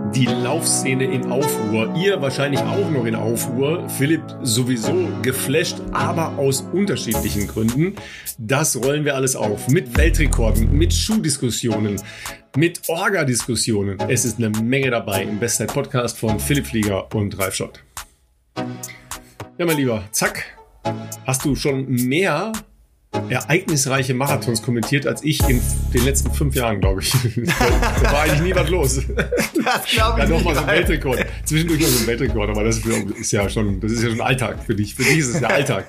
Die Laufszene in Aufruhr. Ihr wahrscheinlich auch noch in Aufruhr. Philipp sowieso geflasht, aber aus unterschiedlichen Gründen. Das rollen wir alles auf. Mit Weltrekorden, mit Schuhdiskussionen, mit Orga-Diskussionen. Es ist eine Menge dabei im Bestzeit-Podcast von Philipp Flieger und Ralf Schott. Ja, mein Lieber, zack. Hast du schon mehr ereignisreiche Marathons kommentiert als ich in den letzten 5 Jahren, glaube ich. Da war eigentlich nie was los. Das glaube ich ja, nicht. Mal so ein Weltrekord. Zwischendurch noch so ein Weltrekord, aber das ist ja schon Alltag für dich. Für dich ist es ja Alltag.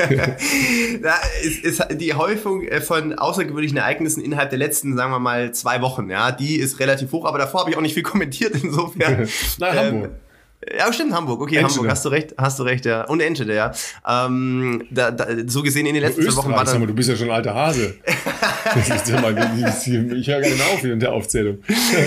Ist die Häufung von außergewöhnlichen Ereignissen innerhalb der letzten, sagen wir mal, 2 Wochen, ja, die ist relativ hoch, aber davor habe ich auch nicht viel kommentiert, insofern. Na, Hamburg. Ja, stimmt, Hamburg. Okay, Enschede. Hamburg, hast du recht, ja. Und Enschede, ja. So gesehen in den letzten 2 Wochen war dann... Du bist ja schon ein alter Hase. Ich höre gar nicht mehr auf in der Aufzählung.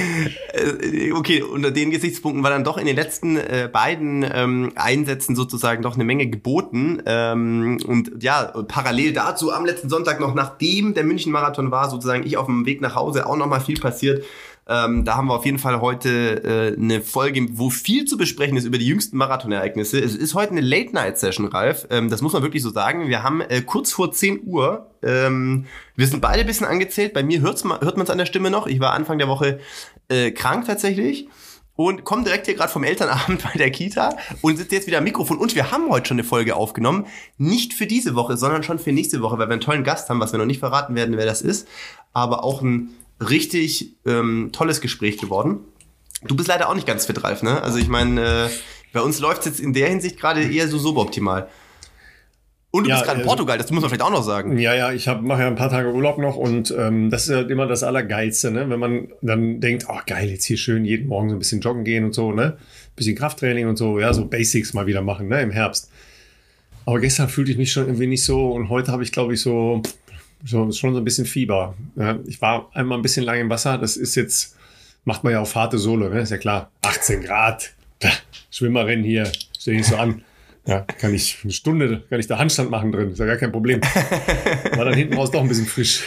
Okay, unter den Gesichtspunkten war dann doch in den letzten beiden Einsätzen sozusagen doch eine Menge geboten. Und ja, parallel dazu am letzten Sonntag noch, nachdem der München-Marathon war, sozusagen ich auf dem Weg nach Hause, auch nochmal viel passiert. Da haben wir auf jeden Fall heute eine Folge, wo viel zu besprechen ist über die jüngsten Marathon-Ereignisse. Es ist heute eine Late-Night-Session, Ralf. Das muss man wirklich so sagen. Wir haben kurz vor 10 Uhr. Wir sind beide ein bisschen angezählt. Bei mir hört man es an der Stimme noch. Ich war Anfang der Woche krank tatsächlich. Und komme direkt hier gerade vom Elternabend bei der Kita und sitze jetzt wieder am Mikrofon. Und wir haben heute schon eine Folge aufgenommen. Nicht für diese Woche, sondern schon für nächste Woche, weil wir einen tollen Gast haben, was wir noch nicht verraten werden, wer das ist. Aber auch ein richtig tolles Gespräch geworden. Du bist leider auch nicht ganz fit, Ralf, ne? Also ich meine, bei uns läuft es jetzt in der Hinsicht gerade eher so suboptimal. Und du bist gerade in Portugal, das muss man vielleicht auch noch sagen. Ja, ich mache ja ein paar Tage Urlaub noch und das ist halt immer das Allergeilste, ne? Wenn man dann denkt, oh geil, jetzt hier schön jeden Morgen so ein bisschen joggen gehen und so, ne? Bisschen Krafttraining und so, ja, so Basics mal wieder machen, ne? Im Herbst. Aber gestern fühlte ich mich schon irgendwie nicht so und heute habe ich, glaube ich, schon so ein bisschen Fieber. Ja, ich war einmal ein bisschen lang im Wasser. Das ist jetzt, macht man ja auf harte Sohle, ne? Ist ja klar. 18 Grad. Schwimmerin hier. Stell dich so an. Ja, kann ich da Handstand machen drin. Ist ja gar kein Problem. War dann hinten raus doch ein bisschen frisch.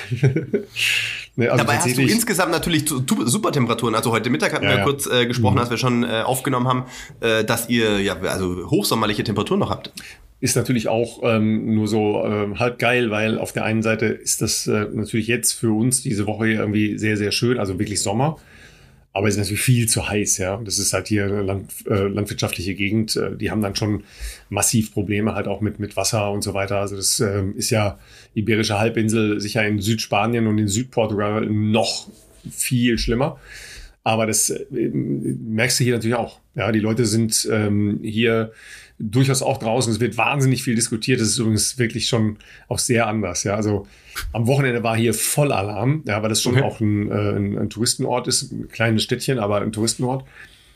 Ne, also dabei hast du insgesamt natürlich super Temperaturen. Also heute Mittag hatten wir kurz gesprochen, als wir schon aufgenommen haben, dass ihr also hochsommerliche Temperaturen noch habt. Ist natürlich auch nur so halb geil, weil auf der einen Seite ist das natürlich jetzt für uns diese Woche hier irgendwie sehr, sehr schön, also wirklich Sommer. Aber es ist natürlich viel zu heiß, ja. Das ist halt hier eine landwirtschaftliche Gegend. Die haben dann schon massiv Probleme halt auch mit Wasser und so weiter. Also das ist ja Iberische Halbinsel, sicher in Südspanien und in Südportugal noch viel schlimmer. Aber das merkst du hier natürlich auch. Ja, die Leute sind hier durchaus auch draußen. Es wird wahnsinnig viel diskutiert. Das ist übrigens wirklich schon auch sehr anders. Ja, also am Wochenende war hier Vollalarm, ja, weil das schon auch ein Touristenort ist, ein kleines Städtchen, aber ein Touristenort.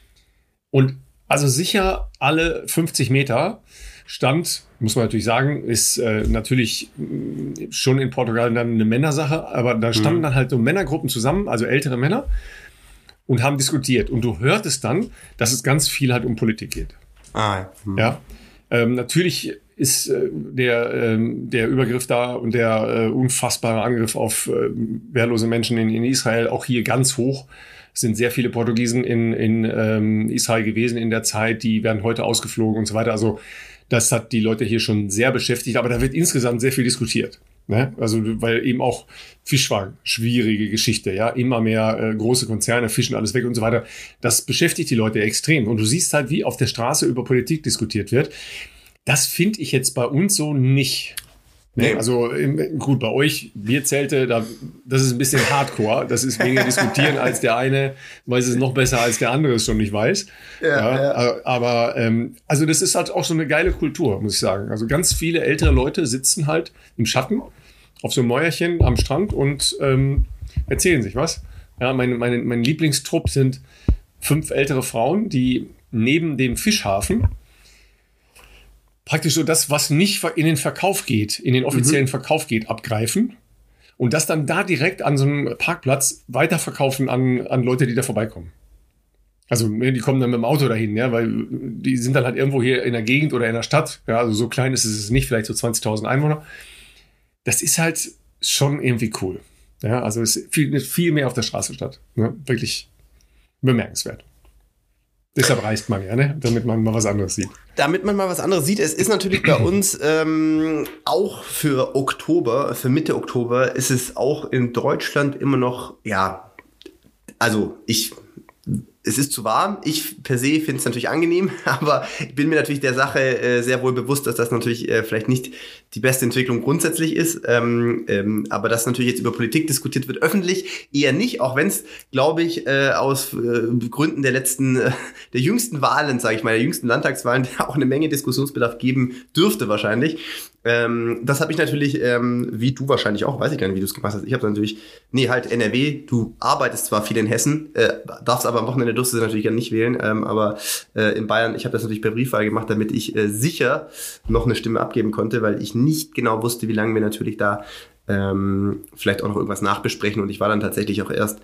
Und also sicher alle 50 Meter stand, muss man natürlich sagen, ist natürlich schon in Portugal dann eine Männersache, aber da standen dann halt so Männergruppen zusammen, also ältere Männer, und haben diskutiert. Und du hörtest dann, dass es ganz viel halt um Politik geht. Ja. Natürlich ist der Übergriff da und der unfassbare Angriff auf wehrlose Menschen in Israel auch hier ganz hoch. Es sind sehr viele Portugiesen in Israel gewesen in der Zeit, die werden heute ausgeflogen und so weiter. Also das hat die Leute hier schon sehr beschäftigt, aber da wird insgesamt sehr viel diskutiert. Ne? Also weil eben auch Fischfang, schwierige Geschichte, ja, immer mehr große Konzerne fischen alles weg und so weiter. Das beschäftigt die Leute extrem. Und du siehst halt, wie auf der Straße über Politik diskutiert wird. Das finde ich jetzt bei uns so nicht. Ne? Also gut, bei euch, Bierzelte, das ist ein bisschen Hardcore. Das ist weniger diskutieren als der eine weiß es noch besser als der andere es schon nicht weiß. Ja. Aber also das ist halt auch so eine geile Kultur, muss ich sagen. Also ganz viele ältere Leute sitzen halt im Schatten auf so einem Mäuerchen am Strand und erzählen sich was. Ja, mein Lieblingstrupp sind 5 ältere Frauen, die neben dem Fischhafen praktisch so das, was nicht in den Verkauf geht, in den offiziellen Verkauf geht, abgreifen und das dann da direkt an so einem Parkplatz weiterverkaufen an Leute, die da vorbeikommen. Also die kommen dann mit dem Auto dahin, ja, weil die sind dann halt irgendwo hier in der Gegend oder in der Stadt. Ja, also so klein ist es nicht, vielleicht so 20.000 Einwohner. Das ist halt schon irgendwie cool. Ja, also es findet viel mehr auf der Straße statt. Ne? Wirklich bemerkenswert. Deshalb reist man ja, ne? Damit man mal was anderes sieht. Damit man mal was anderes sieht. Es ist natürlich bei uns auch für Oktober, für Mitte Oktober, ist es auch in Deutschland immer noch, ja, also es ist zu warm. Ich per se finde es natürlich angenehm, aber ich bin mir natürlich der Sache sehr wohl bewusst, dass das natürlich vielleicht nicht die beste Entwicklung grundsätzlich ist. Aber dass natürlich jetzt über Politik diskutiert wird, öffentlich eher nicht, auch wenn es, glaube ich, aus Gründen der jüngsten Wahlen, sage ich mal, der jüngsten Landtagswahlen, auch eine Menge Diskussionsbedarf geben dürfte wahrscheinlich. Das habe ich natürlich, wie du wahrscheinlich auch, weiß ich gar nicht, wie du es gemacht hast. Ich habe natürlich, halt NRW, du arbeitest zwar viel in Hessen, darfst aber am Wochenende durfst du natürlich nicht wählen, aber in Bayern, ich habe das natürlich per Briefwahl gemacht, damit ich sicher noch eine Stimme abgeben konnte, weil ich nicht genau wusste, wie lange wir natürlich da vielleicht auch noch irgendwas nachbesprechen, und ich war dann tatsächlich auch erst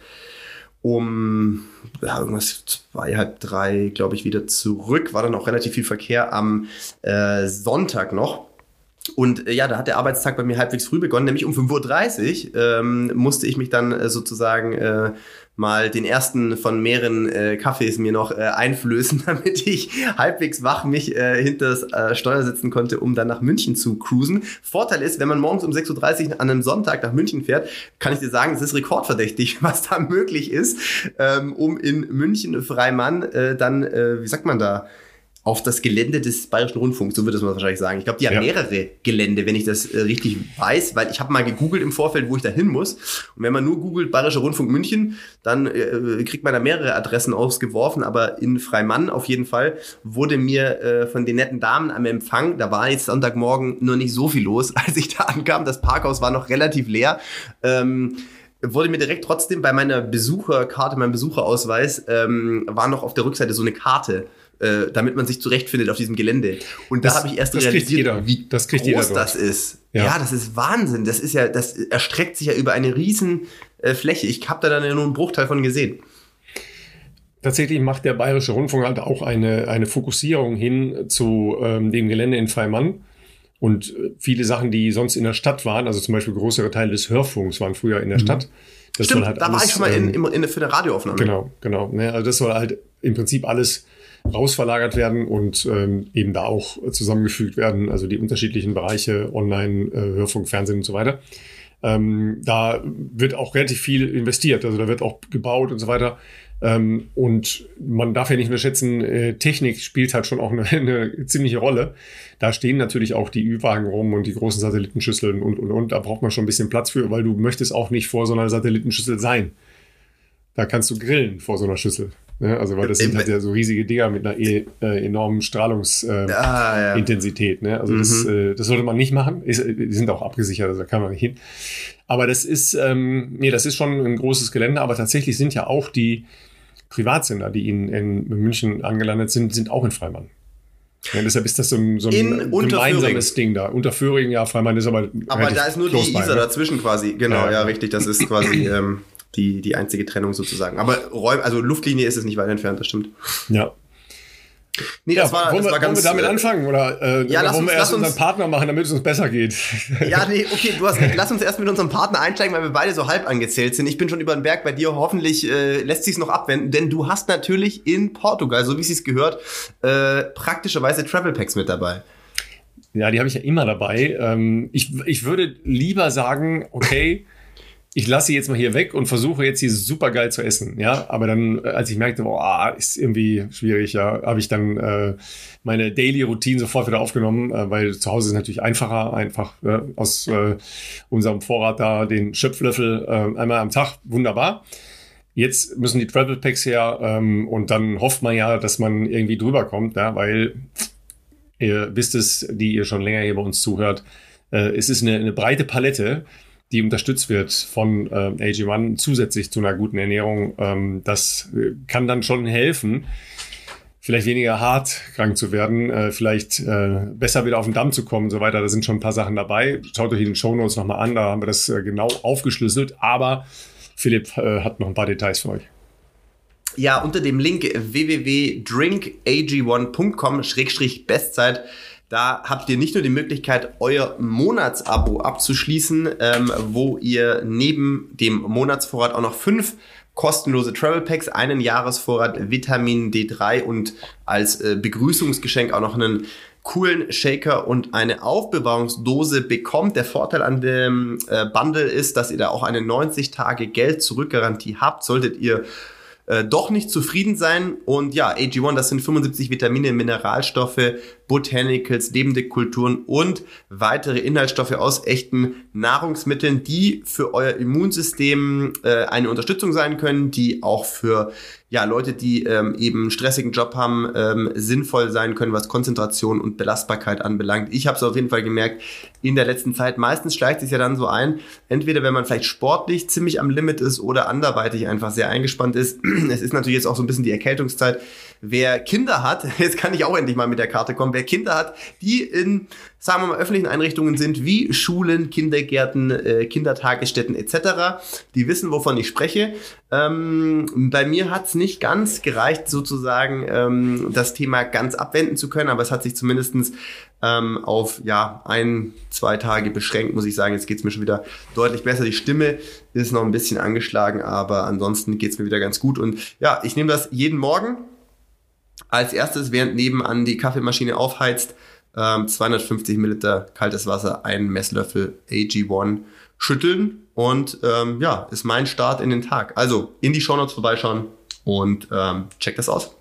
um irgendwas 2:30, 3, glaube ich, wieder zurück, war dann auch relativ viel Verkehr am Sonntag noch. Und da hat der Arbeitstag bei mir halbwegs früh begonnen, nämlich um 5:30 Uhr musste ich mich dann sozusagen mal den ersten von mehreren Kaffees mir noch einflößen, damit ich halbwegs wach mich hinter das Steuer setzen konnte, um dann nach München zu cruisen. Vorteil ist, wenn man morgens um 6:30 Uhr an einem Sonntag nach München fährt, kann ich dir sagen, es ist rekordverdächtig, was da möglich ist, um in München Freimann dann, wie sagt man da, auf das Gelände des Bayerischen Rundfunks, so würde man wahrscheinlich sagen. Ich glaube, die haben mehrere Gelände, wenn ich das richtig weiß, weil ich habe mal gegoogelt im Vorfeld, wo ich da hin muss. Und wenn man nur googelt Bayerischer Rundfunk München, dann kriegt man da mehrere Adressen ausgeworfen. Aber in Freimann auf jeden Fall wurde mir von den netten Damen am Empfang, da war jetzt Sonntagmorgen nur nicht so viel los, als ich da ankam. Das Parkhaus war noch relativ leer. Wurde mir direkt trotzdem bei meiner Besucherkarte, meinem Besucherausweis, war noch auf der Rückseite so eine Karte, damit man sich zurechtfindet auf diesem Gelände. Und da habe ich erst realisiert, wie groß das ist. Ja, das ist Wahnsinn. Das erstreckt sich ja über eine riesen Fläche. Ich habe da dann ja nur einen Bruchteil von gesehen. Tatsächlich macht der Bayerische Rundfunk halt auch eine Fokussierung hin zu dem Gelände in Freimann. Und viele Sachen, die sonst in der Stadt waren, also zum Beispiel größere Teile des Hörfunks waren früher in der Stadt. Das Stimmt, halt da war ich schon mal für eine Radioaufnahme. Genau. Also das soll halt im Prinzip alles rausverlagert werden und eben da auch zusammengefügt werden, also die unterschiedlichen Bereiche, Online, Hörfunk, Fernsehen und so weiter. Da wird auch relativ viel investiert, also da wird auch gebaut und so weiter. Und man darf ja nicht unterschätzen, Technik spielt halt schon auch eine ziemliche Rolle. Da stehen natürlich auch die Ü-Wagen rum und die großen Satellitenschüsseln und. Da braucht man schon ein bisschen Platz für, weil du möchtest auch nicht vor so einer Satellitenschüssel sein. Da kannst du grillen vor so einer Schüssel. Ne? Also, weil das sind halt ja so riesige Dinger mit einer enormen Strahlungsintensität. Ne? Also, das sollte man nicht machen. Die sind auch abgesichert, also da kann man nicht hin. Aber das ist schon ein großes Gelände. Aber tatsächlich sind ja auch die Privatsender, die in München angelandet sind auch in Freimann. Ja, deshalb ist das so ein gemeinsames Ding da. Unterföhring, ja, Freimann ist aber da ist nur die Isar dazwischen quasi. Genau, ja, richtig. Das ist quasi die einzige Trennung sozusagen. Aber also Luftlinie ist es nicht weit entfernt, das stimmt. Ja. Nee, das war ganz... Wollen wir damit anfangen? Oder wollen wir erst unseren Partner machen, damit es uns besser geht? Ja, nee, okay, du hast recht. Lass uns erst mit unserem Partner einsteigen, weil wir beide so halb angezählt sind. Ich bin schon über den Berg bei dir. Hoffentlich lässt sich's noch abwenden, denn du hast natürlich in Portugal, so wie es sich gehört, praktischerweise Travel Packs mit dabei. Ja, die habe ich ja immer dabei. Ich würde lieber sagen, okay, ich lasse sie jetzt mal hier weg und versuche jetzt, sie super geil zu essen. Ja, aber dann, als ich merkte, ist irgendwie schwierig, ja, habe ich dann meine Daily Routine sofort wieder aufgenommen, weil zu Hause ist es natürlich einfach aus unserem Vorrat da den Schöpflöffel einmal am Tag, wunderbar. Jetzt müssen die Travel Packs her und dann hofft man ja, dass man irgendwie drüber kommt, ja, weil ihr wisst es, die ihr schon länger hier bei uns zuhört, es ist eine breite Palette, die unterstützt wird von AG1 zusätzlich zu einer guten Ernährung. Das kann dann schon helfen, vielleicht weniger hart krank zu werden, vielleicht besser wieder auf den Damm zu kommen und so weiter. Da sind schon ein paar Sachen dabei. Schaut euch in den Shownotes nochmal an, da haben wir das genau aufgeschlüsselt. Aber Philipp hat noch ein paar Details für euch. Ja, unter dem Link www.drinkag1.com/Bestzeit da habt ihr nicht nur die Möglichkeit, euer Monatsabo abzuschließen, wo ihr neben dem Monatsvorrat auch noch 5 kostenlose Travel Packs, einen Jahresvorrat Vitamin D3 und als Begrüßungsgeschenk auch noch einen coolen Shaker und eine Aufbewahrungsdose bekommt. Der Vorteil an dem Bundle ist, dass ihr da auch eine 90-Tage-Geld-Zurück-Garantie habt, solltet ihr doch nicht zufrieden sein. Und ja, AG1, das sind 75 Vitamine, Mineralstoffe, Botanicals, lebende Kulturen und weitere Inhaltsstoffe aus echten Nahrungsmitteln, die für euer Immunsystem eine Unterstützung sein können, die auch für Leute, die eben einen stressigen Job haben, sinnvoll sein können, was Konzentration und Belastbarkeit anbelangt. Ich habe es auf jeden Fall gemerkt in der letzten Zeit. Meistens schleicht sich ja dann so ein, entweder wenn man vielleicht sportlich ziemlich am Limit ist oder anderweitig einfach sehr eingespannt ist. Es ist natürlich jetzt auch so ein bisschen die Erkältungszeit. Wer Kinder hat, jetzt kann ich auch endlich mal mit der Karte kommen, wer Kinder hat, die in, sagen wir mal, öffentlichen Einrichtungen sind, wie Schulen, Kindergärten, Kindertagesstätten etc., die wissen, wovon ich spreche. Bei mir hat es nicht ganz gereicht, sozusagen das Thema ganz abwenden zu können, aber es hat sich zumindestens auf 1-2 Tage beschränkt, muss ich sagen. Jetzt geht es mir schon wieder deutlich besser. Die Stimme ist noch ein bisschen angeschlagen, aber ansonsten geht es mir wieder ganz gut. Und ja, ich nehme das jeden Morgen. Als erstes, während nebenan die Kaffeemaschine aufheizt, 250 Milliliter kaltes Wasser, einen Messlöffel AG1 schütteln und ist mein Start in den Tag. Also in die Shownotes vorbeischauen und check das aus.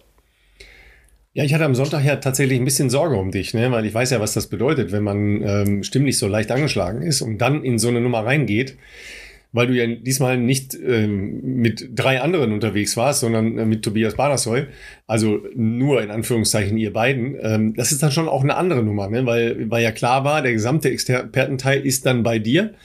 Ja, ich hatte am Sonntag ja tatsächlich ein bisschen Sorge um dich, ne? Weil ich weiß ja, was das bedeutet, wenn man stimmlich so leicht angeschlagen ist und dann in so eine Nummer reingeht. Weil du ja diesmal nicht mit 3 anderen unterwegs warst, sondern mit Tobias Badersoy, also nur in Anführungszeichen ihr beiden. Das ist dann schon auch eine andere Nummer, ne? Weil ja klar war, der gesamte Expertenteil ist dann bei dir.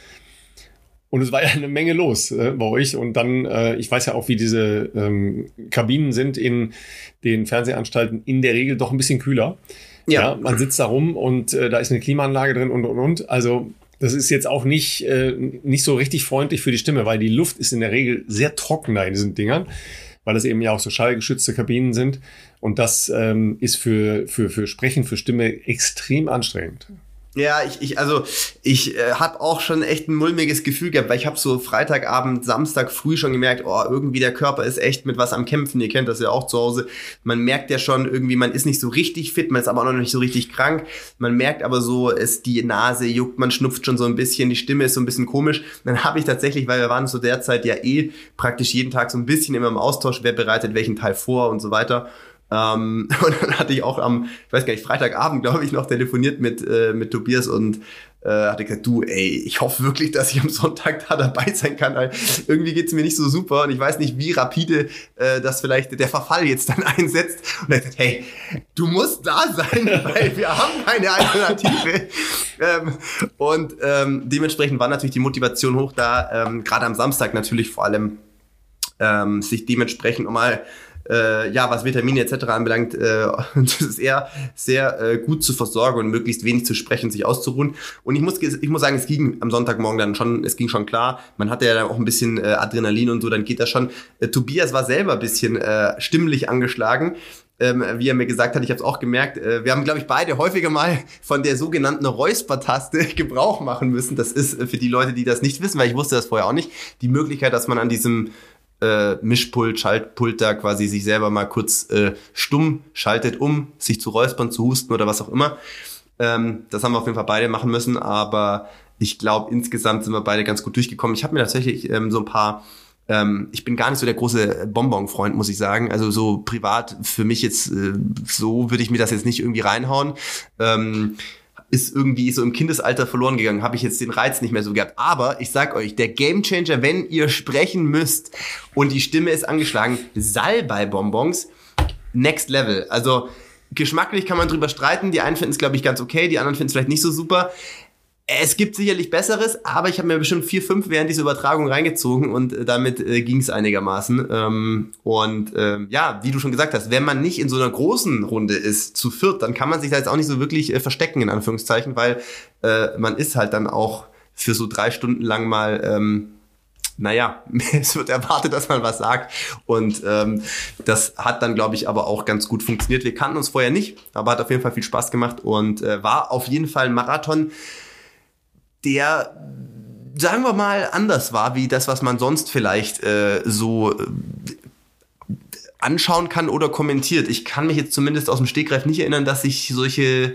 Und es war ja eine Menge los bei euch. Und dann, ich weiß ja auch, wie diese Kabinen sind in den Fernsehanstalten, in der Regel doch ein bisschen kühler. Ja, man sitzt da rum und da ist eine Klimaanlage drin und. Also das ist jetzt auch nicht so richtig freundlich für die Stimme, weil die Luft ist in der Regel sehr trocken da in diesen Dingern, weil das eben ja auch so schallgeschützte Kabinen sind. Und das ist für Sprechen, für Stimme extrem anstrengend. Ja, ich habe auch schon echt ein mulmiges Gefühl gehabt, weil ich habe so Freitagabend, Samstag früh schon gemerkt, irgendwie der Körper ist echt mit was am Kämpfen. Ihr kennt das ja auch zu Hause. Man merkt ja schon irgendwie, man ist nicht so richtig fit, man ist aber auch noch nicht so richtig krank. Man merkt aber so, die Nase juckt, man schnupft schon so ein bisschen, die Stimme ist so ein bisschen komisch. Dann habe ich tatsächlich, weil wir waren zu der Zeit ja praktisch jeden Tag so ein bisschen immer im Austausch, wer bereitet welchen Teil vor und so weiter. Und dann hatte ich auch ich weiß gar nicht, Freitagabend, glaube ich, noch telefoniert mit Tobias und hatte gesagt, du, ich hoffe wirklich, dass ich am Sonntag da dabei sein kann, weil irgendwie geht's mir nicht so super und ich weiß nicht, wie rapide das vielleicht der Verfall jetzt dann einsetzt. Und er sagt, hey, du musst da sein, weil wir haben keine Alternative. Dementsprechend war natürlich die Motivation hoch da, gerade am Samstag natürlich vor allem sich dementsprechend nochmal was Vitamine etc. anbelangt, das ist eher sehr gut zu versorgen und möglichst wenig zu sprechen, sich auszuruhen. Und ich muss sagen, es ging am Sonntagmorgen dann schon, es ging schon klar. Man hatte ja dann auch ein bisschen Adrenalin und so, dann geht das schon. Tobias war selber ein bisschen stimmlich angeschlagen. Wie er mir gesagt hat, ich habe es auch gemerkt, wir haben, glaube ich, beide häufiger mal von der sogenannten Räuspertaste Gebrauch machen müssen. Das ist für die Leute, die das nicht wissen, weil ich wusste das vorher auch nicht, die Möglichkeit, dass man an diesem Mischpult, Schaltpult da quasi sich selber mal kurz stumm schaltet, um sich zu räuspern, zu husten oder was auch immer. Das haben wir auf jeden Fall beide machen müssen, aber ich glaube, insgesamt sind wir beide ganz gut durchgekommen. Ich habe mir tatsächlich so ein paar, ich bin gar nicht so der große Bonbon-Freund, muss ich sagen. Also so privat für mich jetzt, so würde ich mir das jetzt nicht irgendwie reinhauen. Ist irgendwie so im Kindesalter verloren gegangen, habe ich jetzt den Reiz nicht mehr so gehabt. Aber ich sag euch, der Gamechanger, wenn ihr sprechen müsst und die Stimme ist angeschlagen, Salbei-Bonbons, next level. Also geschmacklich kann man drüber streiten. Die einen finden es, glaube ich, ganz okay, die anderen finden es vielleicht nicht so super. Es gibt sicherlich Besseres, aber ich habe mir bestimmt 4, 5 während dieser Übertragung reingezogen und damit ging es einigermaßen. Wie du schon gesagt hast, wenn man nicht in so einer großen Runde ist, zu viert, dann kann man sich da jetzt auch nicht so wirklich verstecken, in Anführungszeichen, weil man ist halt dann auch für so 3 Stunden lang mal, es wird erwartet, dass man was sagt und das hat dann, glaube ich, aber auch ganz gut funktioniert. Wir kannten uns vorher nicht, aber hat auf jeden Fall viel Spaß gemacht und war auf jeden Fall ein Marathon, der sagen wir mal, anders war, wie das, was man sonst vielleicht anschauen kann oder kommentiert. Ich kann mich jetzt zumindest aus dem Stegreif nicht erinnern, dass ich solche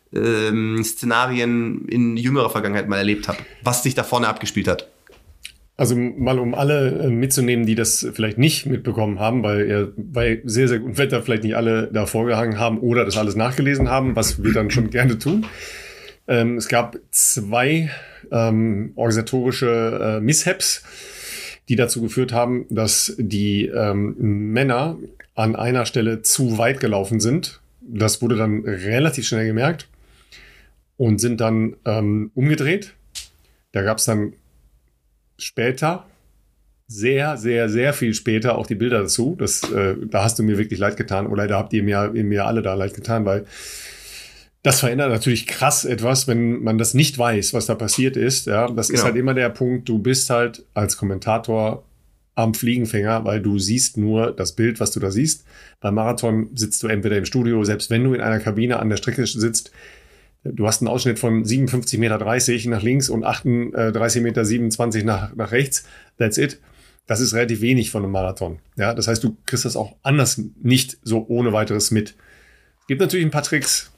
Szenarien in jüngerer Vergangenheit mal erlebt habe, was sich da vorne abgespielt hat. Also mal um alle mitzunehmen, die das vielleicht nicht mitbekommen haben, weil ja bei sehr, sehr gutem Wetter vielleicht nicht alle da vorgehangen haben oder das alles nachgelesen haben, was wir dann schon gerne tun. Es gab 2 organisatorische Mishaps, die dazu geführt haben, dass die Männer an einer Stelle zu weit gelaufen sind. Das wurde dann relativ schnell gemerkt und sind dann umgedreht. Da gab es dann später, sehr, sehr, sehr viel später auch die Bilder dazu. Da hast du mir wirklich leid getan. Oder da habt ihr mir alle da leid getan, weil das verändert natürlich krass etwas, wenn man das nicht weiß, was da passiert ist. Ja, das ist halt immer der Punkt, du bist halt als Kommentator am Fliegenfänger, weil du siehst nur das Bild, was du da siehst. Beim Marathon sitzt du entweder im Studio, selbst wenn du in einer Kabine an der Strecke sitzt, du hast einen Ausschnitt von 57,30 Meter nach links und 38,27 Meter nach rechts. That's it. Das ist relativ wenig von einem Marathon. Ja, das heißt, du kriegst das auch anders nicht so ohne weiteres mit. Es gibt natürlich ein paar Tricks.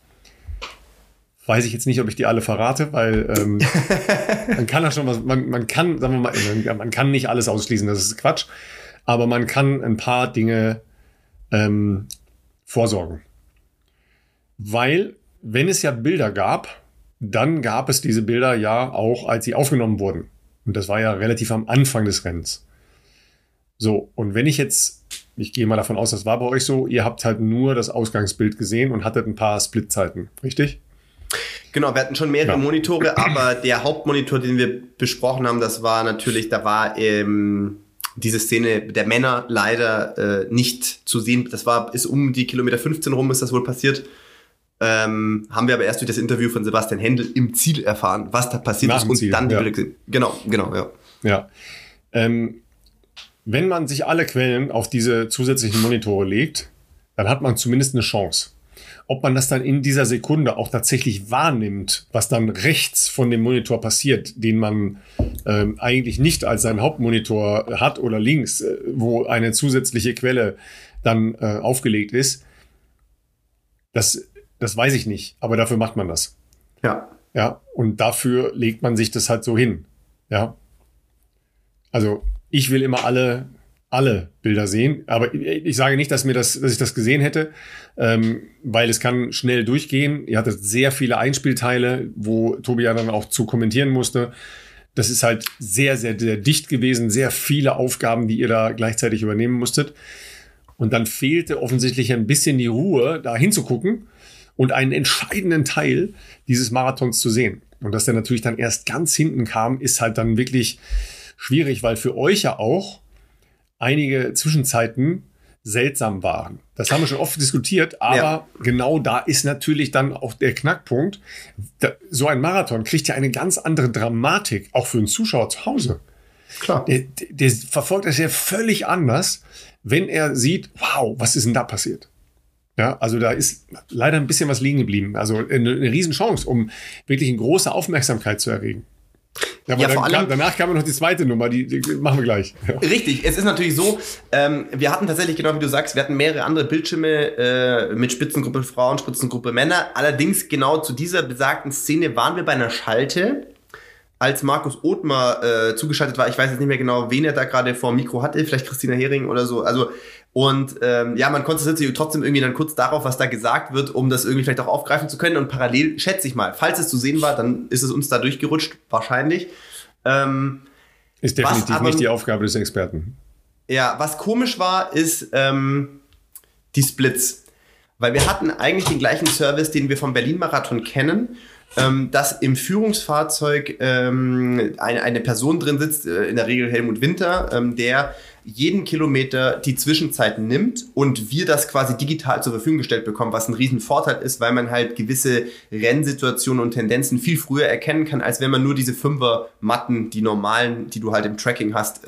Weiß ich jetzt nicht, ob ich die alle verrate, weil man kann da schon was, man kann, sagen wir mal, man kann nicht alles ausschließen, das ist Quatsch. Aber man kann ein paar Dinge vorsorgen. Weil wenn es ja Bilder gab, dann gab es diese Bilder ja auch, als sie aufgenommen wurden. Und das war ja relativ am Anfang des Rennens. So, und wenn ich gehe mal davon aus, das war bei euch so, ihr habt halt nur das Ausgangsbild gesehen und hattet ein paar Splitzeiten, richtig? Genau, wir hatten schon mehrere Monitore, aber der Hauptmonitor, den wir besprochen haben, da war diese Szene der Männer leider nicht zu sehen. Ist um die Kilometer 15 rum, ist das wohl passiert. Haben wir aber erst durch das Interview von Sebastian Händel im Ziel erfahren, was da passiert ist und dann die Bilder gesehen. Genau, ja. Ja. Wenn man sich alle Quellen auf diese zusätzlichen Monitore legt, dann hat man zumindest eine Chance. Ob man das dann in dieser Sekunde auch tatsächlich wahrnimmt, was dann rechts von dem Monitor passiert, den man eigentlich nicht als seinen Hauptmonitor hat oder links, wo eine zusätzliche Quelle dann aufgelegt ist, das weiß ich nicht, aber dafür macht man das. Ja. Ja, und dafür legt man sich das halt so hin. Ja. Also, ich will immer alle Bilder sehen, aber ich sage nicht, dass ich das gesehen hätte, weil es kann schnell durchgehen. Ihr hattet sehr viele Einspielteile, wo Tobi ja dann auch zu kommentieren musste. Das ist halt sehr, sehr, sehr dicht gewesen, sehr viele Aufgaben, die ihr da gleichzeitig übernehmen musstet. Und dann fehlte offensichtlich ein bisschen die Ruhe, da hinzugucken und einen entscheidenden Teil dieses Marathons zu sehen. Und dass der natürlich dann erst ganz hinten kam, ist halt dann wirklich schwierig, weil für euch ja auch einige Zwischenzeiten seltsam waren. Das haben wir schon oft diskutiert, aber genau da ist natürlich dann auch der Knackpunkt. So ein Marathon kriegt ja eine ganz andere Dramatik, auch für einen Zuschauer zu Hause. Klar. Der verfolgt das ja völlig anders, wenn er sieht, wow, was ist denn da passiert? Ja, also da ist leider ein bisschen was liegen geblieben. Also eine Riesenchance, um wirklich eine große Aufmerksamkeit zu erregen. Ja, aber vor allem, danach kam noch die zweite Nummer, die machen wir gleich. Ja. Richtig, es ist natürlich so, wir hatten tatsächlich, genau wie du sagst, wir hatten mehrere andere Bildschirme mit Spitzengruppe Frauen, Spitzengruppe Männer. Allerdings genau zu dieser besagten Szene waren wir bei einer Schalte, als Markus Othmar zugeschaltet war. Ich weiß jetzt nicht mehr genau, wen er da gerade vor dem Mikro hatte, vielleicht Christina Hering oder so. Also und man konzentriert sich trotzdem irgendwie dann kurz darauf, was da gesagt wird, um das irgendwie vielleicht auch aufgreifen zu können. Und parallel, schätze ich mal, falls es zu sehen war, dann ist es uns da durchgerutscht, wahrscheinlich. Ist definitiv nicht die Aufgabe des Experten. Ja, was komisch war, ist die Splits. Weil wir hatten eigentlich den gleichen Service, den wir vom Berlin-Marathon kennen, dass im Führungsfahrzeug eine Person drin sitzt, in der Regel Helmut Winter, der jeden Kilometer die Zwischenzeiten nimmt und wir das quasi digital zur Verfügung gestellt bekommen, was ein riesen Vorteil ist, weil man halt gewisse Rennsituationen und Tendenzen viel früher erkennen kann, als wenn man nur diese Fünfer-Matten, die normalen, die du halt im Tracking hast,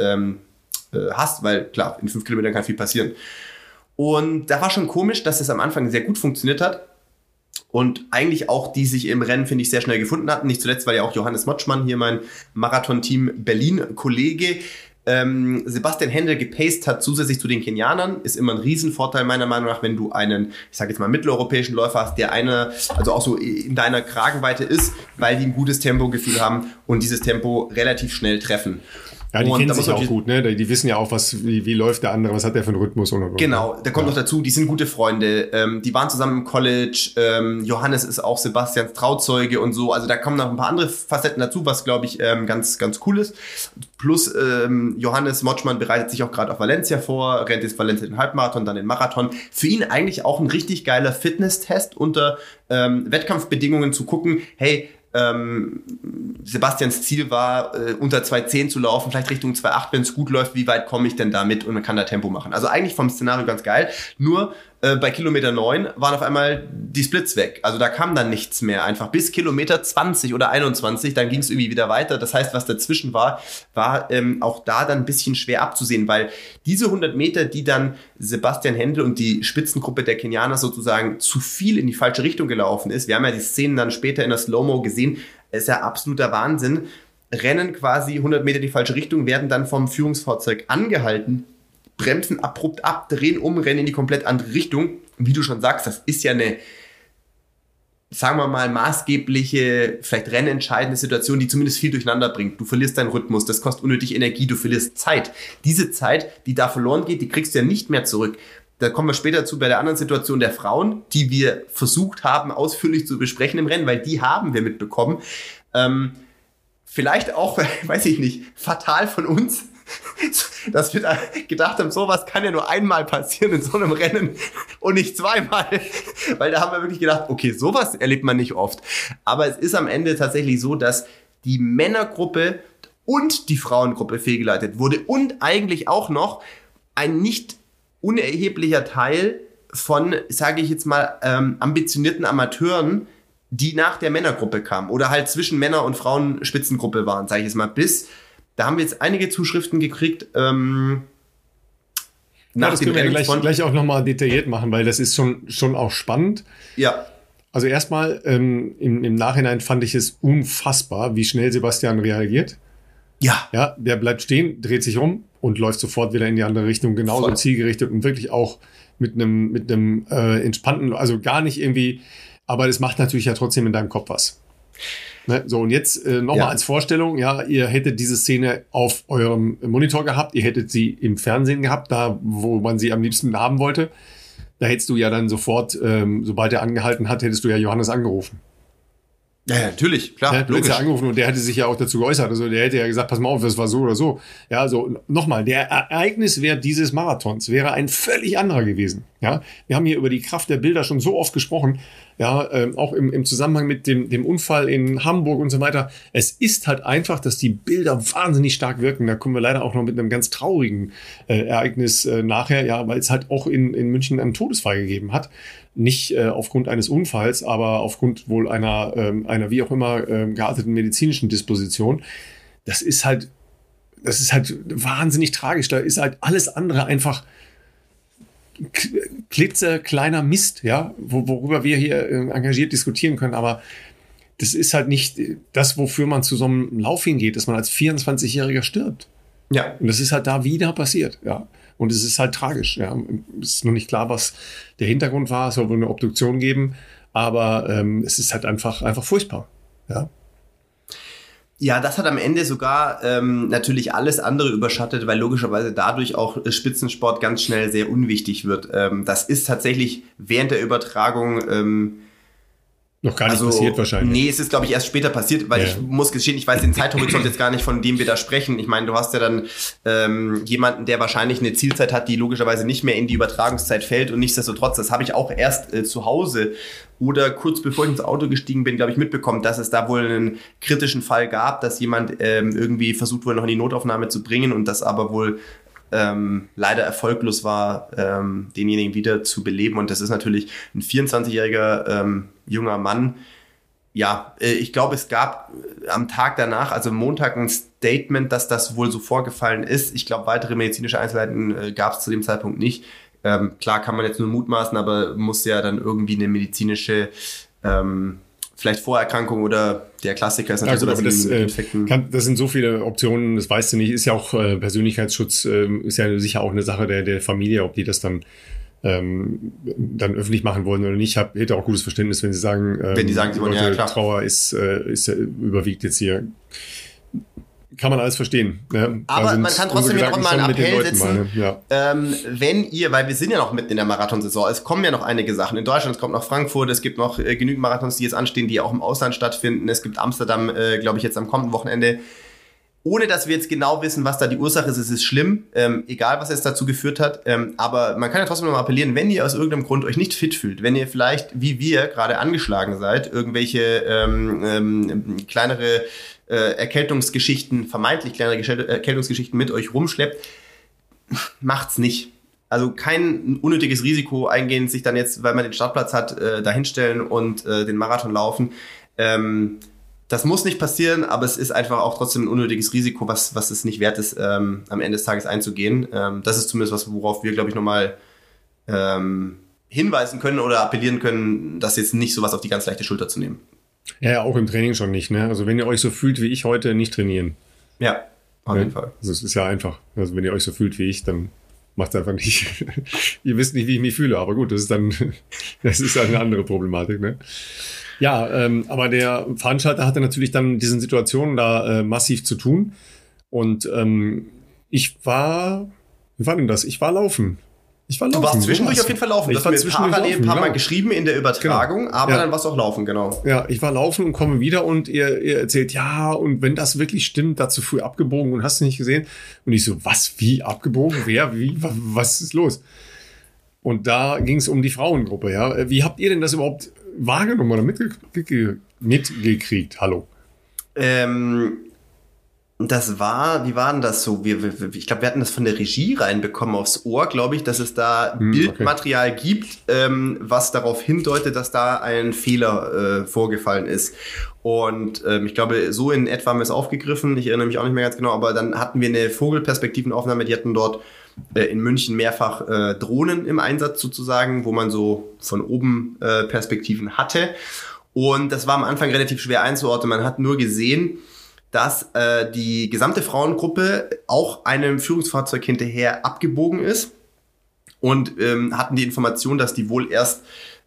weil klar, in 5 Kilometern kann viel passieren. Und da war schon komisch, dass es am Anfang sehr gut funktioniert hat. und eigentlich auch, die sich im Rennen, finde ich, sehr schnell gefunden hatten. Nicht zuletzt, weil ja auch Johannes Motschmann, hier mein Marathon-Team Berlin-Kollege, Sebastian Händel gepaced hat zusätzlich zu den Kenianern. Ist immer ein Riesenvorteil meiner Meinung nach, wenn du einen, ich sage jetzt mal, mitteleuropäischen Läufer hast, der also auch so in deiner Kragenweite ist, weil die ein gutes Tempogefühl haben und dieses Tempo relativ schnell treffen. Ja, die kennen sich auch gut, ne? Die wissen ja auch, wie läuft der andere, was hat der für einen Rhythmus und. Genau, da kommt noch dazu, die sind gute Freunde, die waren zusammen im College, Johannes ist auch Sebastians Trauzeuge und so, also da kommen noch ein paar andere Facetten dazu, was glaube ich ganz, ganz cool ist. Plus Johannes Motschmann bereitet sich auch gerade auf Valencia vor, rennt jetzt Valencia den Halbmarathon, dann den Marathon. Für ihn eigentlich auch ein richtig geiler Fitnesstest unter Wettkampfbedingungen zu gucken, hey, Sebastians Ziel war, unter 2,10 zu laufen, vielleicht Richtung 2,8, wenn es gut läuft, wie weit komme ich denn damit und man kann da Tempo machen. Also eigentlich vom Szenario ganz geil, nur bei Kilometer 9 waren auf einmal die Splits weg. Also da kam dann nichts mehr, einfach bis Kilometer 20 oder 21, dann ging es irgendwie wieder weiter. Das heißt, was dazwischen war auch da dann ein bisschen schwer abzusehen, weil diese 100 Meter, die dann Sebastian Händel und die Spitzengruppe der Kenianer sozusagen zu viel in die falsche Richtung gelaufen ist. Wir haben ja die Szenen dann später in der Slow-Mo gesehen, ist ja absoluter Wahnsinn. Rennen quasi 100 Meter in die falsche Richtung, werden dann vom Führungsfahrzeug angehalten, bremsen abrupt ab, drehen um, rennen in die komplett andere Richtung. Wie du schon sagst, das ist ja eine, sagen wir mal, maßgebliche, vielleicht rennentscheidende Situation, die zumindest viel durcheinander bringt. Du verlierst deinen Rhythmus, das kostet unnötig Energie, du verlierst Zeit. Diese Zeit, die da verloren geht, die kriegst du ja nicht mehr zurück. Da kommen wir später zu bei der anderen Situation der Frauen, die wir versucht haben, ausführlich zu besprechen im Rennen, weil die haben wir mitbekommen. Vielleicht auch, weiß ich nicht, fatal von uns, dass wir da gedacht haben, sowas kann ja nur einmal passieren in so einem Rennen und nicht zweimal. Weil da haben wir wirklich gedacht, okay, sowas erlebt man nicht oft. Aber es ist am Ende tatsächlich so, dass die Männergruppe und die Frauengruppe fehlgeleitet wurde und eigentlich auch noch ein nicht unerheblicher Teil von, sage ich jetzt mal, ambitionierten Amateuren, die nach der Männergruppe kamen oder halt zwischen Männer- und Frauenspitzengruppe waren, sage ich jetzt mal, da haben wir jetzt einige Zuschriften gekriegt. Das können wir gleich auch nochmal detailliert machen, weil das ist schon auch spannend. Ja. Also erstmal, im Nachhinein fand ich es unfassbar, wie schnell Sebastian reagiert. Ja. Ja, der bleibt stehen, dreht sich um und läuft sofort wieder in die andere Richtung, genauso voll zielgerichtet und wirklich auch mit einem entspannten, also gar nicht irgendwie, aber das macht natürlich ja trotzdem in deinem Kopf was. Ne? So, und jetzt nochmal als Vorstellung, ja, ihr hättet diese Szene auf eurem Monitor gehabt, ihr hättet sie im Fernsehen gehabt, da wo man sie am liebsten haben wollte. Da hättest du ja dann sofort, sobald er angehalten hat, hättest du ja Johannes angerufen. Ja, natürlich, klar. Ja, du hättest ja angerufen und der hätte sich ja auch dazu geäußert. Also der hätte ja gesagt, pass mal auf, das war so oder so. Ja, also nochmal, der Ereigniswert dieses Marathons wäre ein völlig anderer gewesen. Ja, wir haben hier über die Kraft der Bilder schon so oft gesprochen. Ja, auch im Zusammenhang mit dem Unfall in Hamburg und so weiter. Es ist halt einfach, dass die Bilder wahnsinnig stark wirken. Da kommen wir leider auch noch mit einem ganz traurigen Ereignis nachher, ja, weil es halt auch in München einen Todesfall gegeben hat. Nicht aufgrund eines Unfalls, aber aufgrund wohl einer wie auch immer gearteten medizinischen Disposition. Das ist halt wahnsinnig tragisch. Da ist halt alles andere einfach klitzekleiner Mist, ja, worüber wir hier engagiert diskutieren können. Aber das ist halt nicht das, wofür man zu so einem Lauf hingeht, dass man als 24-Jähriger stirbt. Ja. Und das ist halt da wieder passiert, ja. Und es ist halt tragisch, ja. Es ist noch nicht klar, was der Hintergrund war. Es soll wohl eine Obduktion geben. Aber es ist halt einfach furchtbar, ja. Ja, das hat am Ende sogar natürlich alles andere überschattet, weil logischerweise dadurch auch Spitzensport ganz schnell sehr unwichtig wird. Das ist tatsächlich während der Übertragung noch gar nicht passiert wahrscheinlich. Nee, es ist, glaube ich, erst später passiert, weil ich muss gestehen, ich weiß den Zeithorizont jetzt gar nicht, von dem wir da sprechen. Ich meine, du hast ja dann jemanden, der wahrscheinlich eine Zielzeit hat, die logischerweise nicht mehr in die Übertragungszeit fällt und nichtsdestotrotz, das habe ich auch erst zu Hause oder kurz bevor ich ins Auto gestiegen bin, glaube ich, mitbekommen, dass es da wohl einen kritischen Fall gab, dass jemand irgendwie versucht wurde, noch in die Notaufnahme zu bringen und das aber wohl leider erfolglos war, denjenigen wieder zu beleben. Und das ist natürlich ein 24-jähriger junger Mann. Ja, ich glaube, es gab am Tag danach, also Montag, ein Statement, dass das wohl so vorgefallen ist. Ich glaube, weitere medizinische Einzelheiten gab es zu dem Zeitpunkt nicht. Klar kann man jetzt nur mutmaßen, aber muss ja dann irgendwie eine medizinische vielleicht Vorerkrankung oder der Klassiker ist natürlich das sind so viele Optionen, das weißt du nicht, ist ja auch Persönlichkeitsschutz, ist ja sicher auch eine Sache der Familie, ob die das dann öffentlich machen wollen oder nicht. Ich hätte auch gutes Verständnis, wenn sie sagen, wenn die sagen, sie wollen, ja, klar. Trauer ist überwiegt jetzt hier. Kann man alles verstehen. Ne? Aber man kann trotzdem ja noch mal einen Appell setzen, ja. Wenn ihr, weil wir sind ja noch mitten in der Marathonsaison, es kommen ja noch einige Sachen. In Deutschland, es kommt noch Frankfurt, es gibt noch genügend Marathons, die jetzt anstehen, die auch im Ausland stattfinden. Es gibt Amsterdam, glaube ich, jetzt am kommenden Wochenende. Ohne dass wir jetzt genau wissen, was da die Ursache ist, es ist schlimm, egal was es dazu geführt hat. Aber man kann ja trotzdem noch mal appellieren, wenn ihr aus irgendeinem Grund euch nicht fit fühlt, wenn ihr vielleicht, wie wir, gerade angeschlagen seid, irgendwelche kleinere Erkältungsgeschichten, vermeintlich kleinere Erkältungsgeschichten mit euch rumschleppt, macht's nicht. Also kein unnötiges Risiko eingehen, sich dann jetzt, weil man den Startplatz hat, dahinstellen und den Marathon laufen. Das muss nicht passieren, aber es ist einfach auch trotzdem ein unnötiges Risiko, was es nicht wert ist, am Ende des Tages einzugehen. Das ist zumindest was, worauf wir, glaube ich, nochmal hinweisen können oder appellieren können, das jetzt nicht sowas auf die ganz leichte Schulter zu nehmen. Ja, auch im Training schon nicht. Ne? Also wenn ihr euch so fühlt wie ich heute, nicht trainieren. Ja, auf jeden Fall. Also es ist ja einfach. Also wenn ihr euch so fühlt wie ich, dann macht es einfach nicht. Ihr wisst nicht, wie ich mich fühle, aber gut, das ist eine andere Problematik. Ne? Ja, aber der Veranstalter hatte natürlich dann in diesen Situationen da massiv zu tun. Und wie war denn das? Ich war laufen. Du warst zwischendurch auf jeden Fall laufen. Das haben wir parallel ein paar Mal geschrieben in der Übertragung, genau. Aber dann warst du auch laufen, genau. Ja, ich war laufen und komme wieder und ihr erzählt, ja, und wenn das wirklich stimmt, da zu früh abgebogen und hast du nicht gesehen. Und ich so, was, wie abgebogen? Wer, wie, was ist los? Und da ging es um die Frauengruppe, ja. Wie habt ihr denn das überhaupt wahrgenommen oder mitgekriegt? Hallo? Das war, wie war denn das so? Ich glaube, wir hatten das von der Regie reinbekommen aufs Ohr, glaube ich, dass es da Bildmaterial gibt, was darauf hindeutet, dass da ein Fehler vorgefallen ist. Und ich glaube, so in etwa haben wir es aufgegriffen. Ich erinnere mich auch nicht mehr ganz genau, aber dann hatten wir eine Vogelperspektivenaufnahme, die hatten dort in München mehrfach Drohnen im Einsatz sozusagen, wo man so von oben Perspektiven hatte. Und das war am Anfang relativ schwer einzuordnen. Man hat nur gesehen, dass die gesamte Frauengruppe auch einem Führungsfahrzeug hinterher abgebogen ist und hatten die Information, dass die wohl erst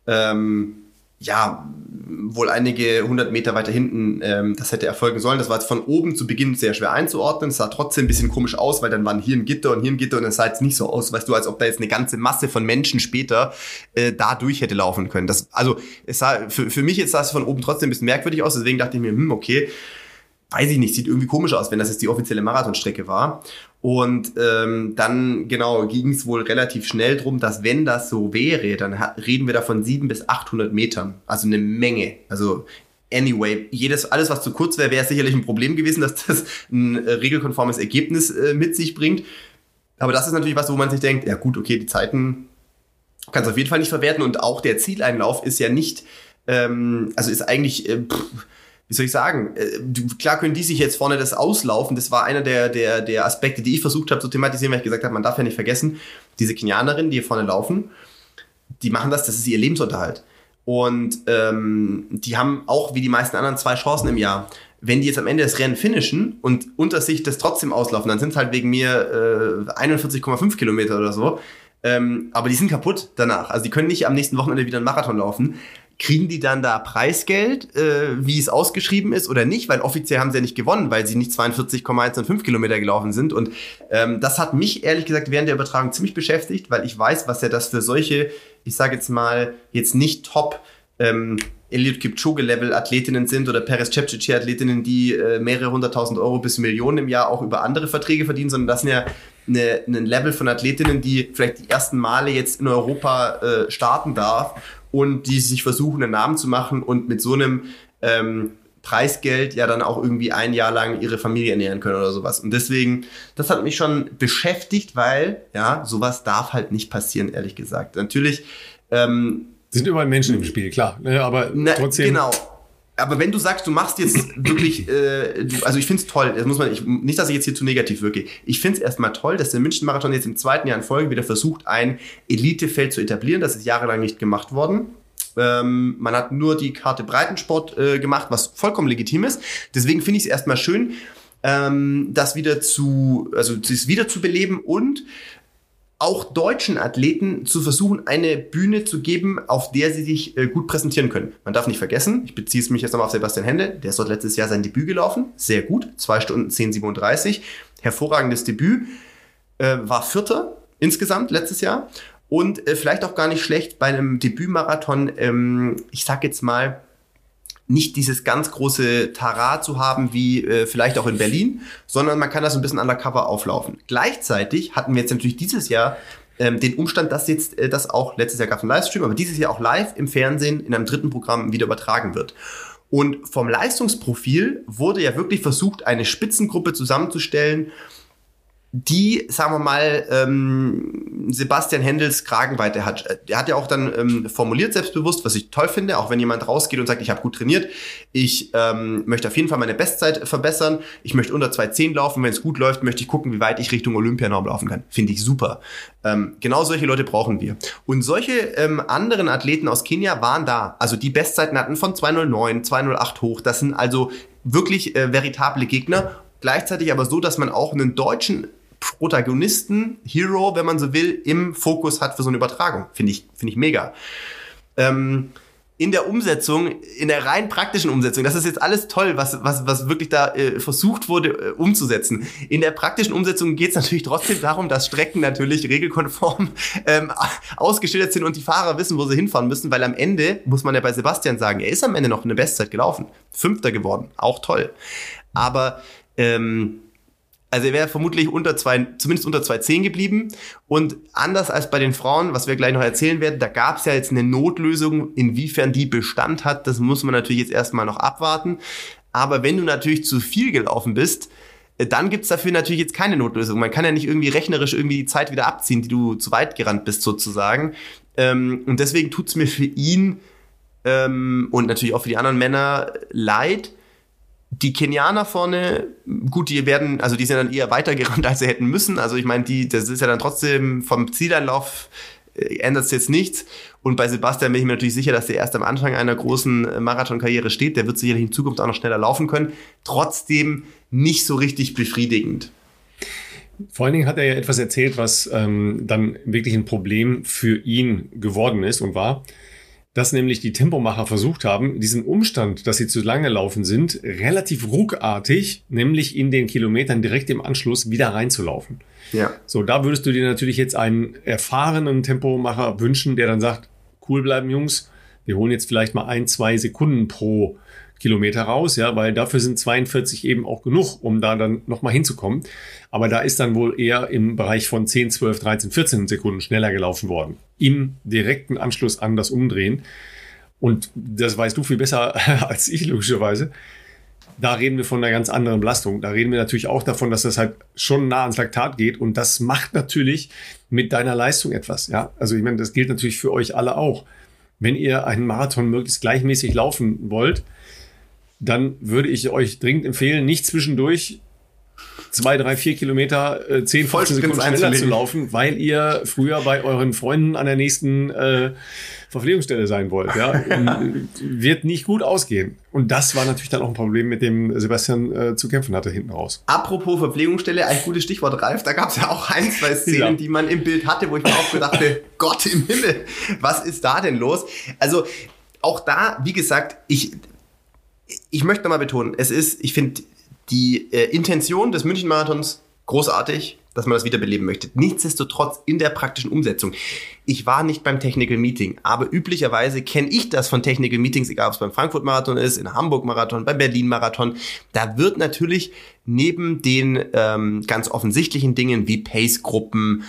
wohl einige 100 Meter weiter hinten das hätte erfolgen sollen. Das war jetzt von oben zu Beginn sehr schwer einzuordnen. Es sah trotzdem ein bisschen komisch aus, weil dann waren hier ein Gitter und hier ein Gitter und es sah jetzt nicht so aus, weißt du, als ob da jetzt eine ganze Masse von Menschen später da durch hätte laufen können. Es sah für mich jetzt sah es von oben trotzdem ein bisschen merkwürdig aus, deswegen dachte ich mir, okay, weiß ich nicht, sieht irgendwie komisch aus, wenn das jetzt die offizielle Marathonstrecke war. Und dann genau ging es wohl relativ schnell drum, dass wenn das so wäre, dann reden wir da von 700 bis 800 Metern. Also eine Menge. Also anyway, alles was zu kurz wäre, wäre sicherlich ein Problem gewesen, dass das ein regelkonformes Ergebnis mit sich bringt. Aber das ist natürlich was, wo man sich denkt, ja gut, okay, die Zeiten kannst du auf jeden Fall nicht verwerten. Und auch der Zieleinlauf ist ja nicht, ist eigentlich... wie soll ich sagen, klar können die sich jetzt vorne das auslaufen, das war einer der Aspekte, die ich versucht habe zu thematisieren, weil ich gesagt habe, man darf ja nicht vergessen, diese Kenianerinnen, die hier vorne laufen, die machen das ist ihr Lebensunterhalt. Und die haben auch, wie die meisten anderen, 2 Chancen im Jahr. Wenn die jetzt am Ende das Rennen finishen und unter sich das trotzdem auslaufen, dann sind es halt wegen mir 41,5 Kilometer oder so. Aber die sind kaputt danach. Also die können nicht am nächsten Wochenende wieder einen Marathon laufen. Kriegen die dann da Preisgeld, wie es ausgeschrieben ist oder nicht? Weil offiziell haben sie ja nicht gewonnen, weil sie nicht 42,115 Kilometer gelaufen sind. Und das hat mich ehrlich gesagt während der Übertragung ziemlich beschäftigt, weil ich weiß, was ja das für solche, ich sage jetzt mal, jetzt nicht top Eliud Kipchoge-Level-Athletinnen sind oder Perez Cepcici-Athletinnen, die mehrere 100.000 Euro bis Millionen im Jahr auch über andere Verträge verdienen, sondern das sind ja ein Level von Athletinnen, die vielleicht die ersten Male jetzt in Europa starten darf und die sich versuchen, einen Namen zu machen und mit so einem Preisgeld ja dann auch irgendwie ein Jahr lang ihre Familie ernähren können oder sowas. Und deswegen, das hat mich schon beschäftigt, weil, ja, sowas darf halt nicht passieren, ehrlich gesagt. Natürlich sind überall Menschen im Spiel, klar. Aber trotzdem. Genau. Aber wenn du sagst, du machst jetzt wirklich, also ich find's toll, nicht, dass ich jetzt hier zu negativ wirke. Ich find's erstmal toll, dass der München-Marathon jetzt im 2. Jahr in Folge wieder versucht, ein Elitefeld zu etablieren. Das ist jahrelang nicht gemacht worden. Man hat nur die Karte Breitensport gemacht, was vollkommen legitim ist. Deswegen finde ich es erstmal schön, das wieder zu beleben und auch deutschen Athleten zu versuchen, eine Bühne zu geben, auf der sie sich gut präsentieren können. Man darf nicht vergessen, ich beziehe es mich jetzt nochmal auf Sebastian Händel, der ist dort letztes Jahr sein Debüt gelaufen, sehr gut, 2 Stunden 10:37, hervorragendes Debüt, war Vierter insgesamt letztes Jahr und vielleicht auch gar nicht schlecht bei einem Debütmarathon, ich sag jetzt mal, nicht dieses ganz große Tara zu haben wie vielleicht auch in Berlin, sondern man kann das ein bisschen undercover auflaufen. Gleichzeitig hatten wir jetzt natürlich dieses Jahr den Umstand, dass jetzt das auch, letztes Jahr gab es einen Livestream, aber dieses Jahr auch live im Fernsehen in einem dritten Programm wieder übertragen wird. Und vom Leistungsprofil wurde ja wirklich versucht, eine Spitzengruppe zusammenzustellen, die, sagen wir mal, Sebastian Händels Kragenweite hat. Er hat ja auch dann formuliert, selbstbewusst, was ich toll finde, auch wenn jemand rausgeht und sagt, ich habe gut trainiert, ich möchte auf jeden Fall meine Bestzeit verbessern, ich möchte unter 2:10 laufen, wenn es gut läuft, möchte ich gucken, wie weit ich Richtung Olympianorm laufen kann. Finde ich super. Genau solche Leute brauchen wir. Und solche anderen Athleten aus Kenia waren da. Also die Bestzeiten hatten von 2:09, 2:08 hoch. Das sind also wirklich veritable Gegner. Gleichzeitig aber so, dass man auch einen deutschen Protagonisten, Hero, wenn man so will, im Fokus hat für so eine Übertragung. Finde ich mega. In der Umsetzung, in der rein praktischen Umsetzung, das ist jetzt alles toll, was wirklich da versucht wurde umzusetzen. In der praktischen Umsetzung geht es natürlich trotzdem darum, dass Strecken natürlich regelkonform ausgeschildert sind und die Fahrer wissen, wo sie hinfahren müssen, weil am Ende, muss man ja bei Sebastian sagen, er ist am Ende noch eine Bestzeit gelaufen. 5. geworden, auch toll. Aber also er wäre vermutlich zumindest unter 2:10 geblieben. Und anders als bei den Frauen, was wir gleich noch erzählen werden, da gab es ja jetzt eine Notlösung. Inwiefern die Bestand hat, das muss man natürlich jetzt erstmal noch abwarten. Aber wenn du natürlich zu viel gelaufen bist, dann gibt's dafür natürlich jetzt keine Notlösung. Man kann ja nicht irgendwie rechnerisch irgendwie die Zeit wieder abziehen, die du zu weit gerannt bist sozusagen. Und deswegen tut's mir für ihn und natürlich auch für die anderen Männer leid. Die Kenianer vorne, gut, die sind dann eher weitergerannt, als sie hätten müssen. Also ich meine, das ist ja dann trotzdem vom Zieleinlauf ändert es jetzt nichts. Und bei Sebastian bin ich mir natürlich sicher, dass der erst am Anfang einer großen Marathonkarriere steht. Der wird sicherlich in Zukunft auch noch schneller laufen können. Trotzdem nicht so richtig befriedigend. Vor allen Dingen hat er ja etwas erzählt, was dann wirklich ein Problem für ihn geworden ist und war, dass nämlich die Tempomacher versucht haben, diesen Umstand, dass sie zu lange laufen sind, relativ ruckartig, nämlich in den Kilometern direkt im Anschluss wieder reinzulaufen. Ja. So, da würdest du dir natürlich jetzt einen erfahrenen Tempomacher wünschen, der dann sagt, cool bleiben Jungs, wir holen jetzt vielleicht mal 1-2 Sekunden pro Kilometer raus, ja, weil dafür sind 42 eben auch genug, um da dann nochmal hinzukommen. Aber da ist dann wohl eher im Bereich von 10, 12, 13, 14 Sekunden schneller gelaufen worden. Im direkten Anschluss an das Umdrehen. Und das weißt du viel besser als ich, logischerweise. Da reden wir von einer ganz anderen Belastung. Da reden wir natürlich auch davon, dass das halt schon nah ans Laktat geht. Und das macht natürlich mit deiner Leistung etwas. Ja, also ich meine, das gilt natürlich für euch alle auch. Wenn ihr einen Marathon möglichst gleichmäßig laufen wollt, dann würde ich euch dringend empfehlen, nicht zwischendurch 2, 3, 4 Kilometer 10, 15 Sekunden schneller zu laufen, weil ihr früher bei euren Freunden an der nächsten Verpflegungsstelle sein wollt. Ja? Wird nicht gut ausgehen. Und das war natürlich dann auch ein Problem, mit dem Sebastian zu kämpfen hatte hinten raus. Apropos Verpflegungsstelle, ein gutes Stichwort, Ralf. Da gab es ja auch 1, 2 Szenen, die man im Bild hatte, wo ich mir auch dachte, Gott im Himmel, was ist da denn los? Also auch da, wie gesagt, ich möchte nochmal betonen, ich finde die Intention des München-Marathons großartig, dass man das wiederbeleben möchte. Nichtsdestotrotz in der praktischen Umsetzung. Ich war nicht beim Technical Meeting, aber üblicherweise kenne ich das von Technical Meetings, egal ob es beim Frankfurt-Marathon ist, in Hamburg-Marathon, beim Berlin-Marathon. Da wird natürlich neben den ganz offensichtlichen Dingen wie Pace-Gruppen,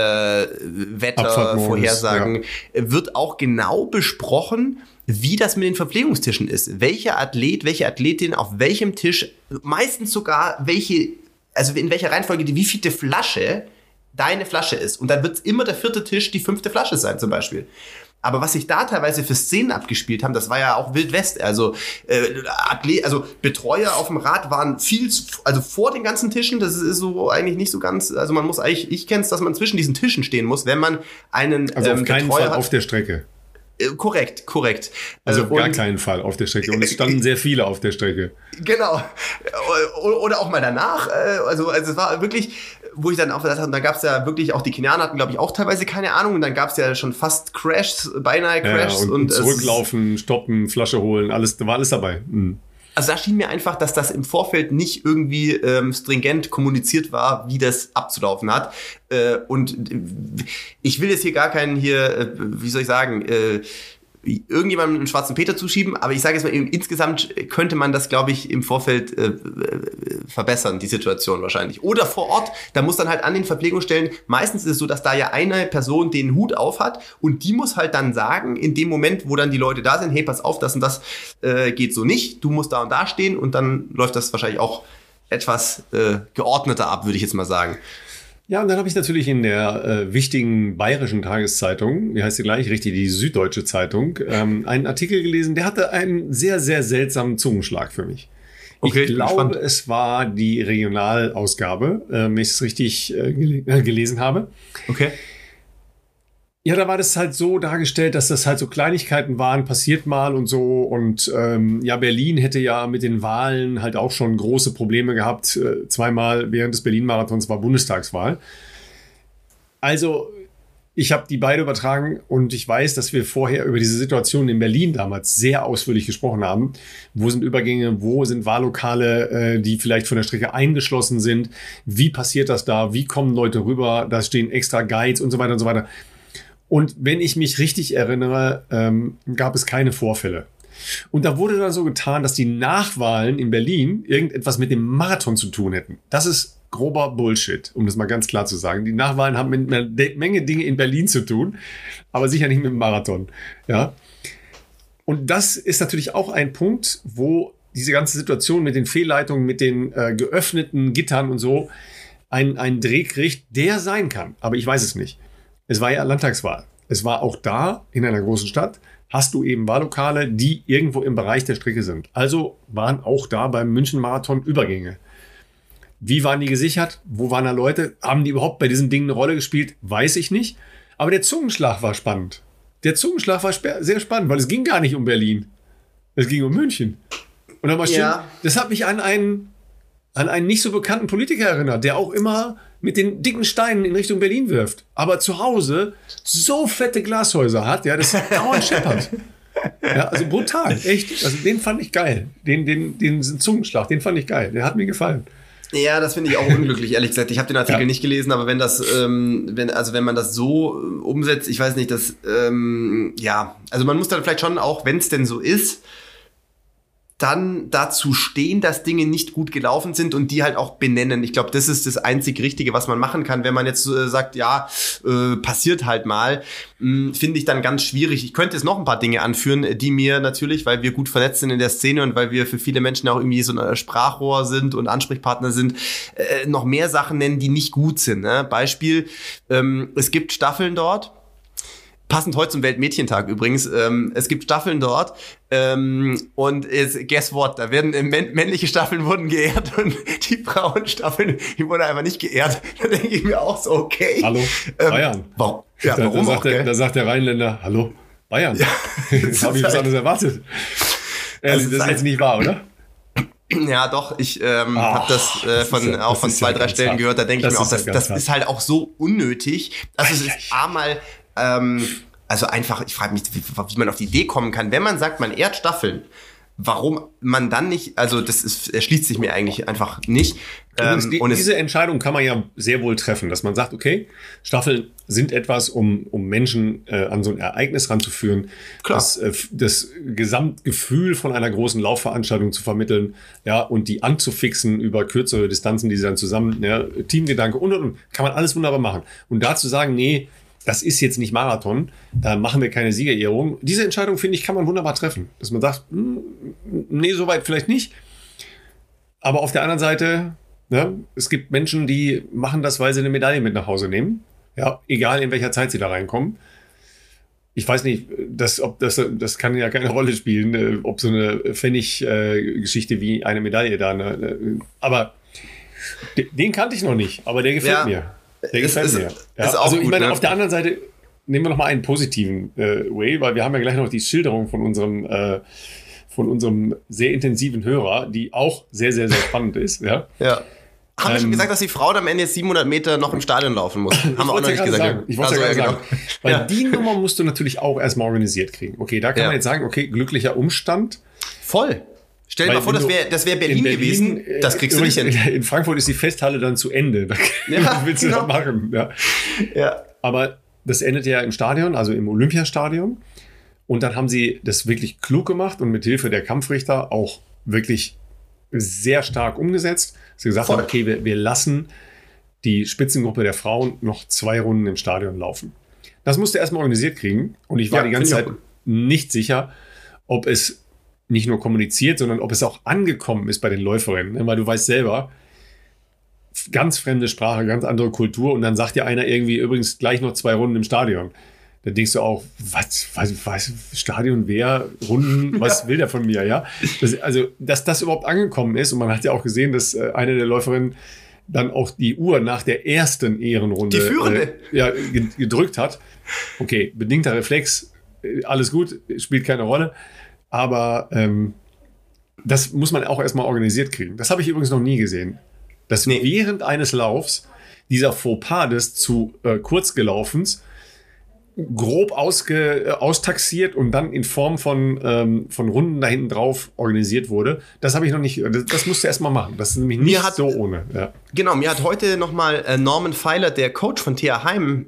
Wettervorhersagen, wird auch genau besprochen, wie das mit den Verpflegungstischen ist. Welcher Athlet, welche Athletin auf welchem Tisch, meistens sogar in welcher Reihenfolge wie viele Flasche deine Flasche ist. Und dann wird immer der 4. Tisch die 5. Flasche sein zum Beispiel. Aber was sich da teilweise für Szenen abgespielt haben, das war ja auch Wild West. Also Betreuer auf dem Rad waren vor den ganzen Tischen. Das ist so eigentlich nicht so ganz. Also man muss eigentlich, ich kenne es, dass man zwischen diesen Tischen stehen muss, wenn man einen auf keinen Fall auf der Strecke. Korrekt. Also auf gar keinen Fall auf der Strecke. Und es standen sehr viele auf der Strecke. Genau. Oder auch mal danach. Also es war wirklich, wo ich dann auch gesagt habe, da gab es ja wirklich auch, die Kenianer hatten, glaube ich, auch teilweise keine Ahnung. Und dann gab es ja schon fast Crashs, beinahe Crashs. Ja, und zurücklaufen, stoppen, Flasche holen, alles, da war alles dabei. Mhm. Also da schien mir einfach, dass das im Vorfeld nicht irgendwie stringent kommuniziert war, wie das abzulaufen hat. Und ich will jetzt hier gar keinen wie soll ich sagen, irgendjemandem einen schwarzen Peter zuschieben, aber ich sage jetzt mal, insgesamt könnte man das, glaube ich, im Vorfeld verbessern, die Situation wahrscheinlich. Oder vor Ort, da muss dann halt an den Verpflegungsstellen, meistens ist es so, dass da ja eine Person den Hut auf hat und die muss halt dann sagen, in dem Moment, wo dann die Leute da sind, hey, pass auf, das und das geht so nicht, du musst da und da stehen und dann läuft das wahrscheinlich auch etwas geordneter ab, würde ich jetzt mal sagen. Ja, und dann habe ich natürlich in der wichtigen bayerischen Tageszeitung, wie heißt sie gleich, richtig, die Süddeutsche Zeitung, einen Artikel gelesen, der hatte einen sehr, sehr seltsamen Zungenschlag für mich. Okay, ich glaube, es war die Regionalausgabe, wenn ich es richtig gelesen habe. Okay. Ja, da war das halt so dargestellt, dass das halt so Kleinigkeiten waren, passiert mal und so. Und ja, Berlin hätte ja mit den Wahlen halt auch schon große Probleme gehabt. Zweimal während des Berlin-Marathons war Bundestagswahl. Also ich habe die beide übertragen und ich weiß, dass wir vorher über diese Situation in Berlin damals sehr ausführlich gesprochen haben. Wo sind Übergänge, wo sind Wahllokale, die vielleicht von der Strecke eingeschlossen sind? Wie passiert das da? Wie kommen Leute rüber? Da stehen extra Guides und so weiter und so weiter. Und wenn ich mich richtig erinnere, gab es keine Vorfälle. Und da wurde dann so getan, dass die Nachwahlen in Berlin irgendetwas mit dem Marathon zu tun hätten. Das ist grober Bullshit, um das mal ganz klar zu sagen. Die Nachwahlen haben mit einer Menge Dinge in Berlin zu tun, aber sicher nicht mit dem Marathon. Ja. Und das ist natürlich auch ein Punkt, wo diese ganze Situation mit den Fehlleitungen, mit den geöffneten Gittern und so einen Dreh kriegt, der sein kann. Aber ich weiß es nicht. Es war ja Landtagswahl. Es war auch da, in einer großen Stadt, hast du eben Wahllokale, die irgendwo im Bereich der Strecke sind. Also waren auch da beim München-Marathon Übergänge. Wie waren die gesichert? Wo waren da Leute? Haben die überhaupt bei diesen Dingen eine Rolle gespielt? Weiß ich nicht. Aber der Zungenschlag war spannend. Der Zungenschlag war sehr spannend, weil es ging gar nicht um Berlin. Es ging um München. Und dann mal das hat mich an einen nicht so bekannten Politiker erinnert, der auch immer mit den dicken Steinen in Richtung Berlin wirft, aber zu Hause so fette Glashäuser hat, ja, das dauernd scheppert. Ja, also brutal, echt. Also den fand ich geil. Den Zungenschlag, den fand ich geil. Der hat mir gefallen. Ja, das finde ich auch unglücklich, ehrlich gesagt. Ich habe den Artikel nicht gelesen, aber wenn das, wenn man das so umsetzt, ich weiß nicht, dass, also man muss dann vielleicht schon auch, wenn es denn so ist, dann dazu stehen, dass Dinge nicht gut gelaufen sind und die halt auch benennen. Ich glaube, das ist das einzig Richtige, was man machen kann. Wenn man jetzt sagt, passiert halt mal, finde ich dann ganz schwierig. Ich könnte jetzt noch ein paar Dinge anführen, die mir natürlich, weil wir gut vernetzt sind in der Szene und weil wir für viele Menschen auch irgendwie so ein Sprachrohr sind und Ansprechpartner sind, noch mehr Sachen nennen, die nicht gut sind. Ne? Beispiel, es gibt Staffeln dort, passend heute zum Weltmädchentag übrigens. Es gibt Staffeln dort und guess what? Da werden männliche Staffeln wurden geehrt und die Frauenstaffeln, die wurden einfach nicht geehrt. Da denke ich mir auch so, okay. Hallo, Bayern. Warum? Ja, warum da sagt der Rheinländer, hallo, Bayern. Ja, das habe ich was anderes erwartet. Das ist jetzt nicht wahr, oder? Ja, doch, ich habe das von 2-3 Stellen gehört. Da denke ich mir auch, das ist halt auch so unnötig. Also es ist einmal also einfach, ich frage mich, wie man auf die Idee kommen kann, wenn man sagt, man ehrt Staffeln, warum man dann nicht, also erschließt sich mir eigentlich einfach nicht. Diese Entscheidung kann man ja sehr wohl treffen, dass man sagt, okay, Staffeln sind etwas, um Menschen an so ein Ereignis ranzuführen, das Gesamtgefühl von einer großen Laufveranstaltung zu vermitteln, ja, und die anzufixen über kürzere Distanzen, die sie dann zusammen, ja, Teamgedanke und, kann man alles wunderbar machen. Und dazu sagen, nee, das ist jetzt nicht Marathon, da machen wir keine Siegerehrung. Diese Entscheidung, finde ich, kann man wunderbar treffen. Dass man sagt, nee, soweit vielleicht nicht. Aber auf der anderen Seite, es gibt Menschen, die machen das, weil sie eine Medaille mit nach Hause nehmen. Ja, egal in welcher Zeit sie da reinkommen. Ich weiß nicht, das kann ja keine Rolle spielen, ob so eine Pfennig-Geschichte wie eine Medaille da. Aber den kannte ich noch nicht, aber der gefällt mir. Der gefällt mir. Ja, also ich meine, auf der anderen Seite, nehmen wir noch mal einen positiven Way, weil wir haben ja gleich noch die Schilderung von unserem sehr intensiven Hörer, die auch sehr, sehr, sehr spannend ist. Ja. Ja. Haben wir schon gesagt, dass die Frau am Ende jetzt 700 Meter noch im Stadion laufen muss? Haben wir auch noch nicht gesagt. Ich wollte ja gerade sagen. Weil die Nummer musst du natürlich auch erstmal organisiert kriegen. Okay, da kann man jetzt sagen, okay, glücklicher Umstand. Voll. Stell dir mal vor, das wär Berlin gewesen. Das kriegst du nicht hin. In Frankfurt ist die Festhalle dann zu Ende. Was willst du da machen? Ja. Aber das endet ja im Stadion, also im Olympiastadion. Und dann haben sie das wirklich klug gemacht und mit Hilfe der Kampfrichter auch wirklich sehr stark umgesetzt. Sie gesagt haben, okay, wir lassen die Spitzengruppe der Frauen noch 2 Runden im Stadion laufen. Das musste erstmal organisiert kriegen. Und ich war die ganze Zeit nicht sicher, ob es nicht nur kommuniziert, sondern ob es auch angekommen ist bei den Läuferinnen. Weil du weißt selber, ganz fremde Sprache, ganz andere Kultur. Und dann sagt dir einer irgendwie übrigens gleich noch 2 Runden im Stadion. Da denkst du auch, was Stadion, wer, Runden, was will der von mir, ja? Dass das überhaupt angekommen ist, und man hat ja auch gesehen, dass eine der Läuferinnen dann auch die Uhr nach der ersten Ehrenrunde die Führende. Gedrückt hat. Okay, bedingter Reflex, alles gut, spielt keine Rolle, aber das muss man auch erstmal organisiert kriegen. Das habe ich übrigens noch nie gesehen. Dass während eines Laufs dieser Fauxpas des zu Kurzgelaufens grob austaxiert und dann in Form von Runden da hinten drauf organisiert wurde. Das habe ich noch nicht, das musst du erstmal machen. Das ist nämlich nicht so ohne. Ja. Genau, mir hat heute nochmal Norman Pfeiler, der Coach von TH Heim,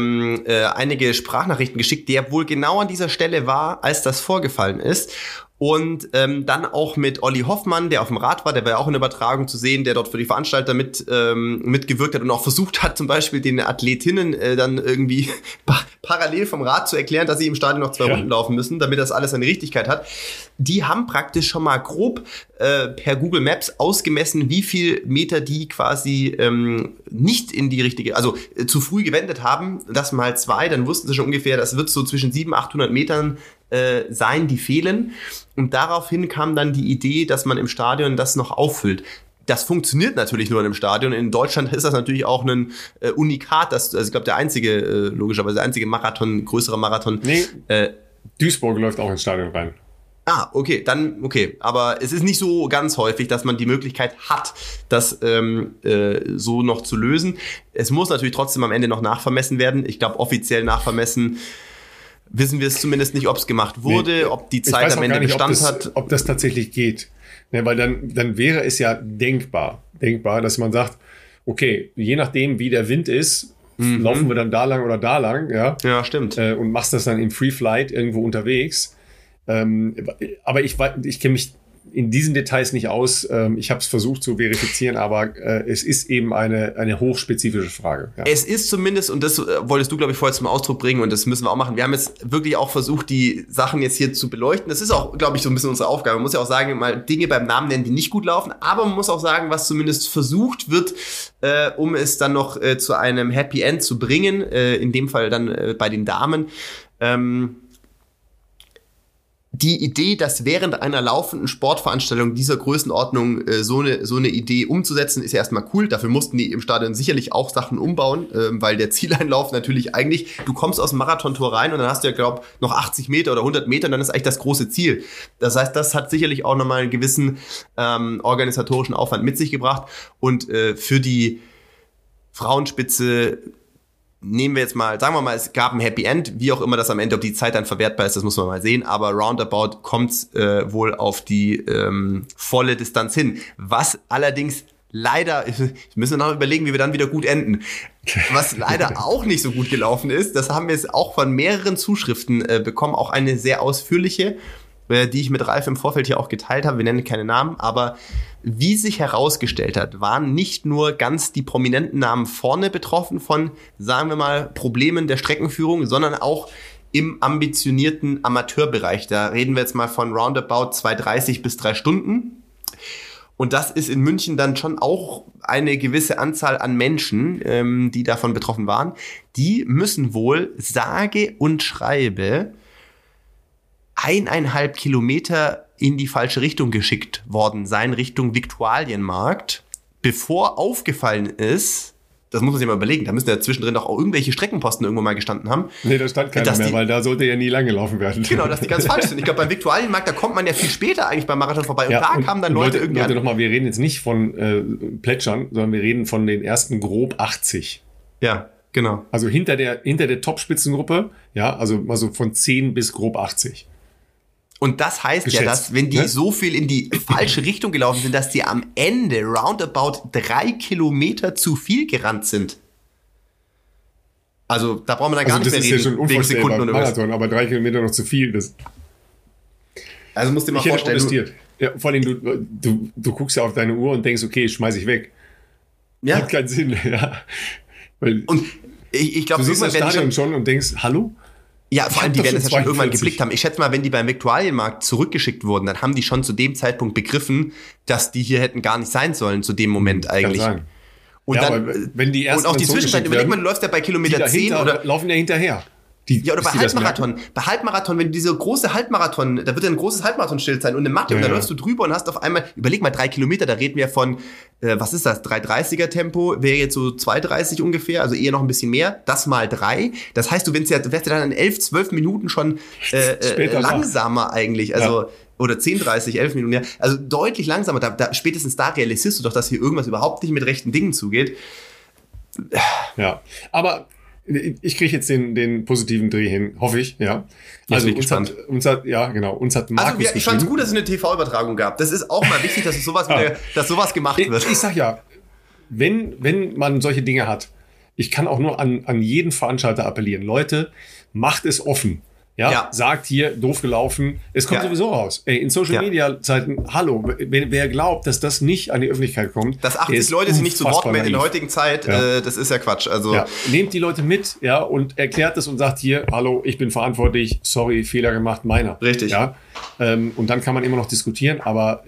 einige Sprachnachrichten geschickt, der wohl genau an dieser Stelle war, als das vorgefallen ist. Und dann auch mit Olli Hoffmann, der auf dem Rad war, der war ja auch in der Übertragung zu sehen, der dort für die Veranstalter mitgewirkt hat und auch versucht hat, zum Beispiel den Athletinnen dann irgendwie parallel vom Rad zu erklären, dass sie im Stadion noch 2 Runden laufen müssen, damit das alles eine Richtigkeit hat. Die haben praktisch schon mal grob per Google Maps ausgemessen, wie viel Meter die quasi nicht in die richtige, also zu früh gewendet haben. Das mal 2, dann wussten sie schon ungefähr, das wird so zwischen 700 und 800 Metern sein, die fehlen. Und daraufhin kam dann die Idee, dass man im Stadion das noch auffüllt. Das funktioniert natürlich nur in einem Stadion. In Deutschland ist das natürlich auch ein Unikat. Also ich glaube, der einzige, logischerweise der einzige Marathon, größere Marathon. Nee, Duisburg läuft auch ins Stadion rein. Okay, dann okay. Aber es ist nicht so ganz häufig, dass man die Möglichkeit hat, das so noch zu lösen. Es muss natürlich trotzdem am Ende noch nachvermessen werden. Ich glaube, offiziell nachvermessen wissen wir es zumindest nicht, ob es gemacht wurde, ob die Zeit am Ende Bestand hat. Ob das tatsächlich geht. Ja, weil dann wäre es ja denkbar, dass man sagt, okay, je nachdem, wie der Wind ist, laufen wir dann da lang oder da lang. Ja, stimmt. Und machst das dann im Free Flight irgendwo unterwegs. Aber ich kenne mich in diesen Details nicht aus. Ich habe es versucht zu verifizieren, aber es ist eben eine hochspezifische Frage. Ja. Es ist zumindest, und das wolltest du, glaube ich, vorher zum Ausdruck bringen, und das müssen wir auch machen. Wir haben jetzt wirklich auch versucht, die Sachen jetzt hier zu beleuchten. Das ist auch, glaube ich, so ein bisschen unsere Aufgabe. Man muss ja auch sagen, mal Dinge beim Namen nennen, die nicht gut laufen, aber man muss auch sagen, was zumindest versucht wird, um es dann noch zu einem Happy End zu bringen. In dem Fall dann bei den Damen. Die Idee, dass während einer laufenden Sportveranstaltung dieser Größenordnung so eine Idee umzusetzen, ist ja erstmal cool. Dafür mussten die im Stadion sicherlich auch Sachen umbauen, weil der Zieleinlauf natürlich eigentlich, du kommst aus dem Marathontor rein und dann hast du ja, glaube ich, noch 80 Meter oder 100 Meter und dann ist eigentlich das große Ziel. Das heißt, das hat sicherlich auch nochmal einen gewissen organisatorischen Aufwand mit sich gebracht. Und für die Frauenspitze nehmen wir jetzt mal, sagen wir mal, es gab ein Happy End, wie auch immer das am Ende, ob die Zeit dann verwertbar ist, das muss man mal sehen, aber roundabout kommt es wohl auf die volle Distanz hin. Was allerdings leider, wir müssen noch überlegen, wie wir dann wieder gut enden. Was leider auch nicht so gut gelaufen ist, das haben wir jetzt auch von mehreren Zuschriften bekommen, auch eine sehr ausführliche, die ich mit Ralf im Vorfeld hier auch geteilt habe, wir nennen keine Namen, aber wie sich herausgestellt hat, waren nicht nur ganz die prominenten Namen vorne betroffen von, sagen wir mal, Problemen der Streckenführung, sondern auch im ambitionierten Amateurbereich. Da reden wir jetzt mal von roundabout 2:30 bis 3 Stunden. Und das ist in München dann schon auch eine gewisse Anzahl an Menschen, die davon betroffen waren. Die müssen wohl, sage und schreibe, 1,5 Kilometer in die falsche Richtung geschickt worden sein, Richtung Viktualienmarkt, bevor aufgefallen ist, das muss man sich mal überlegen, da müssen ja zwischendrin doch auch irgendwelche Streckenposten irgendwo mal gestanden haben. Nee, da stand keiner mehr, weil da sollte ja nie lang gelaufen werden. Genau, dass die ganz falsch sind. Ich glaube, beim Viktualienmarkt, da kommt man ja viel später eigentlich beim Marathon vorbei. Und da kamen dann Leute irgendwie Leute, nochmal, wir reden jetzt nicht von Plätschern, sondern wir reden von den ersten grob 80. Ja, genau. Also hinter der Top-Spitzengruppe, ja, also mal so von 10 bis grob 80. Und das heißt geschätzt, ja, dass wenn die so viel in die falsche Richtung gelaufen sind, dass die am Ende roundabout 3 Kilometer zu viel gerannt sind. Also da brauchen wir dann gar nicht mehr reden. Das ist ja schon unvorstellbar im Marathon, aber 3 Kilometer noch zu viel. Also musst du dir mal vorstellen. Ja, vor allem, du guckst ja auf deine Uhr und denkst, okay, schmeiß ich weg. Ja. Hat keinen Sinn, ja. Weil und ich glaube, du siehst das Stadion schon und denkst, hallo? Ja, vor allem, die werden es ja schon irgendwann geblickt haben. Ich schätze mal, wenn die beim Viktualienmarkt zurückgeschickt wurden, dann haben die schon zu dem Zeitpunkt begriffen, dass die hier hätten gar nicht sein sollen, zu dem Moment eigentlich. Kann sein. Und ja, dann, wenn die ersten und auch die Zwischenzeit, überleg mal, du läufst ja bei Kilometer 10 oder laufen ja hinterher. Oder bei Halbmarathon. Bei Halbmarathon, wenn du diese große Halbmarathon, da wird ja ein großes Halbmarathonschild sein und eine Matte und da läufst du drüber und hast auf einmal, überleg mal, 3 Kilometer, da reden wir von, was ist das, 3,30er Tempo, wäre jetzt so 2,30 ungefähr, also eher noch ein bisschen mehr, das mal 3. Das heißt, du wärst ja dann in 11, 12 Minuten schon langsamer eigentlich, also oder 10,30, 11 Minuten, ja. Also deutlich langsamer, spätestens da realisierst du doch, dass hier irgendwas überhaupt nicht mit rechten Dingen zugeht. Ja, aber ich kriege jetzt den positiven Dreh hin, hoffe ich, ja. Also uns hat Markus ich fand es gut, dass es eine TV-Übertragung gab. Das ist auch mal wichtig, dass sowas gemacht wird. Ich sag ja, wenn man solche Dinge hat, ich kann auch nur an jeden Veranstalter appellieren. Leute, macht es offen. Ja, sagt hier, doof gelaufen. Es kommt sowieso raus. Ey, in Social-Media-Zeiten, hallo, wer glaubt, dass das nicht an die Öffentlichkeit kommt. Dass 80 Leute sich nicht zu Wort melden in der heutigen Zeit, das ist ja Quatsch. Also nehmt die Leute mit, und erklärt es und sagt hier, hallo, ich bin verantwortlich, sorry, Fehler gemacht, meiner. Richtig. Ja, und dann kann man immer noch diskutieren, aber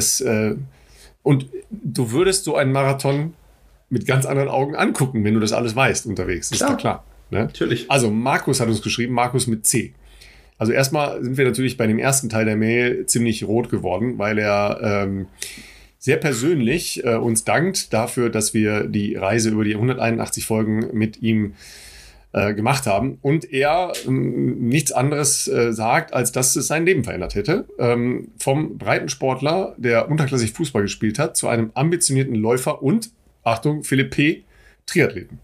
und du würdest so einen Marathon mit ganz anderen Augen angucken, wenn du das alles weißt unterwegs. Ist doch klar. Ne? Natürlich. Also Markus hat uns geschrieben, Markus mit C. Also erstmal sind wir natürlich bei dem ersten Teil der Mail ziemlich rot geworden, weil er sehr persönlich uns dankt dafür, dass wir die Reise über die 181 Folgen mit ihm gemacht haben. Und er nichts anderes sagt, als dass es sein Leben verändert hätte. Vom Breitensportler, der unterklassig Fußball gespielt hat, zu einem ambitionierten Läufer und, Achtung, Philipp P., Triathleten.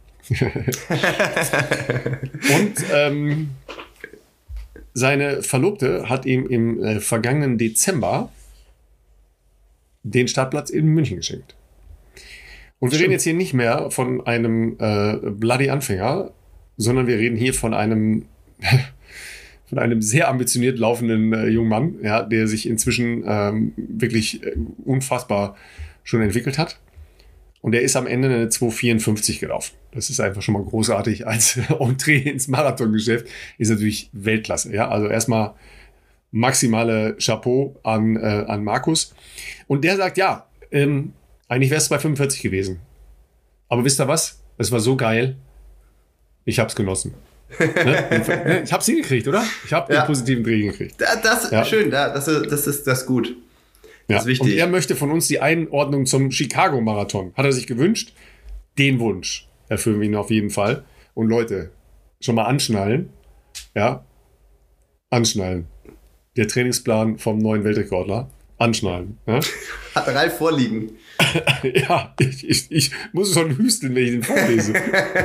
Und seine Verlobte hat ihm im vergangenen Dezember den Startplatz in München geschenkt. Und wir reden jetzt hier nicht mehr von einem Bloody Anfänger, sondern wir reden hier von einem sehr ambitioniert laufenden jungen Mann, der sich inzwischen wirklich unfassbar schon entwickelt hat. Und er ist am Ende eine 2,54 gelaufen. Das ist einfach schon mal großartig als Entree ins Marathongeschäft. Ist natürlich Weltklasse. Ja? Also erstmal maximale Chapeau an Markus. Und der sagt, eigentlich wäre es 2,45 gewesen. Aber wisst ihr was? Es war so geil. Ich habe es genossen. Ne? Ich habe es hingekriegt, oder? Ich habe den positiven Dreh hingekriegt. Das ist schön. Das ist gut. Das ist wichtig. Und er möchte von uns die Einordnung zum Chicago-Marathon. Hat er sich gewünscht? Den Wunsch erfüllen wir ihn auf jeden Fall. Und Leute, schon mal anschnallen. Ja, anschnallen. Der Trainingsplan vom neuen Weltrekordler. Anschnallen. Ja? Hat Ralf vorliegen. Ja, ich muss schon hüsteln, wenn ich den vorlese.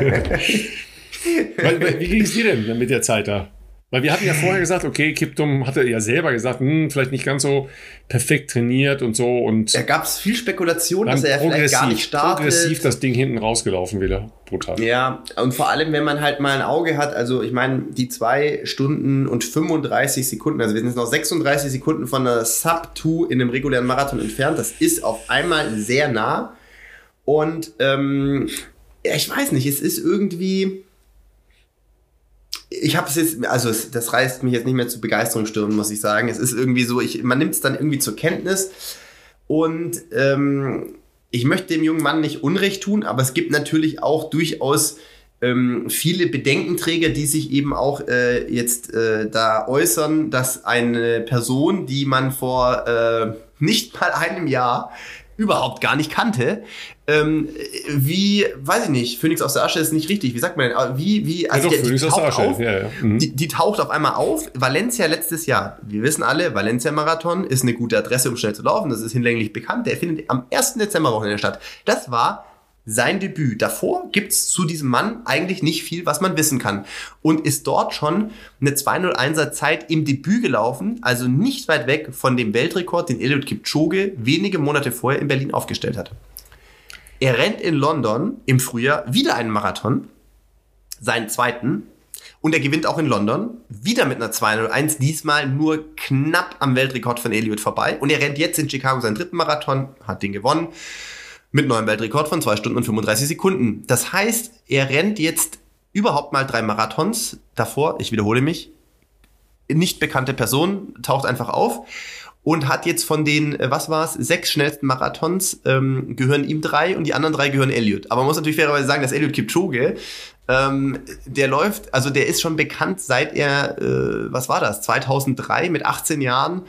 Wie ging es dir denn mit der Zeit da? Weil wir hatten ja vorher gesagt, okay, Kiptum hatte ja selber gesagt, vielleicht nicht ganz so perfekt trainiert und so. Und da gab es viel Spekulation, dass er vielleicht gar nicht startet. Progressiv das Ding hinten rausgelaufen wieder. Brutal. Ja, und vor allem, wenn man halt mal ein Auge hat, also ich meine, die 2 Stunden und 35 Sekunden, also wir sind jetzt noch 36 Sekunden von der Sub-2 in einem regulären Marathon entfernt, das ist auf einmal sehr nah. Und ich weiß nicht, es ist irgendwie... Ich habe es jetzt, also das reißt mich jetzt nicht mehr zu Begeisterungsstürmen, muss ich sagen. Es ist irgendwie so, man nimmt es dann irgendwie zur Kenntnis und ich möchte dem jungen Mann nicht Unrecht tun, aber es gibt natürlich auch durchaus viele Bedenkenträger, die sich eben auch jetzt da äußern, dass eine Person, die man vor nicht mal einem Jahr überhaupt gar nicht kannte. Weiß ich nicht, Phönix aus der Asche ist nicht richtig. Wie sagt man denn? Also Phönix aus der Asche. Auf, die taucht auf einmal auf. Valencia letztes Jahr. Wir wissen alle, Valencia-Marathon ist eine gute Adresse, um schnell zu laufen. Das ist hinlänglich bekannt. Der findet am 1. Dezemberwochenende statt. Das war sein Debüt. Davor gibt's zu diesem Mann eigentlich nicht viel, was man wissen kann. Und ist dort schon eine 2:01er Zeit im Debüt gelaufen, also nicht weit weg von dem Weltrekord, den Eliud Kipchoge wenige Monate vorher in Berlin aufgestellt hat. Er rennt in London im Frühjahr wieder einen Marathon, seinen zweiten, und er gewinnt auch in London, wieder mit einer 2:01, diesmal nur knapp am Weltrekord von Eliud vorbei. Und er rennt jetzt in Chicago seinen dritten Marathon, hat den gewonnen, mit neuem Weltrekord von 2 Stunden und 35 Sekunden. Das heißt, er rennt jetzt überhaupt mal 3 Marathons. Davor, ich wiederhole mich, nicht bekannte Person taucht einfach auf und hat jetzt von den, 6 schnellsten Marathons, gehören ihm 3 und die anderen 3 gehören Eliud. Aber man muss natürlich fairerweise sagen, dass Eliud Kipchoge, der ist schon bekannt, seit er, 2003 mit 18 Jahren,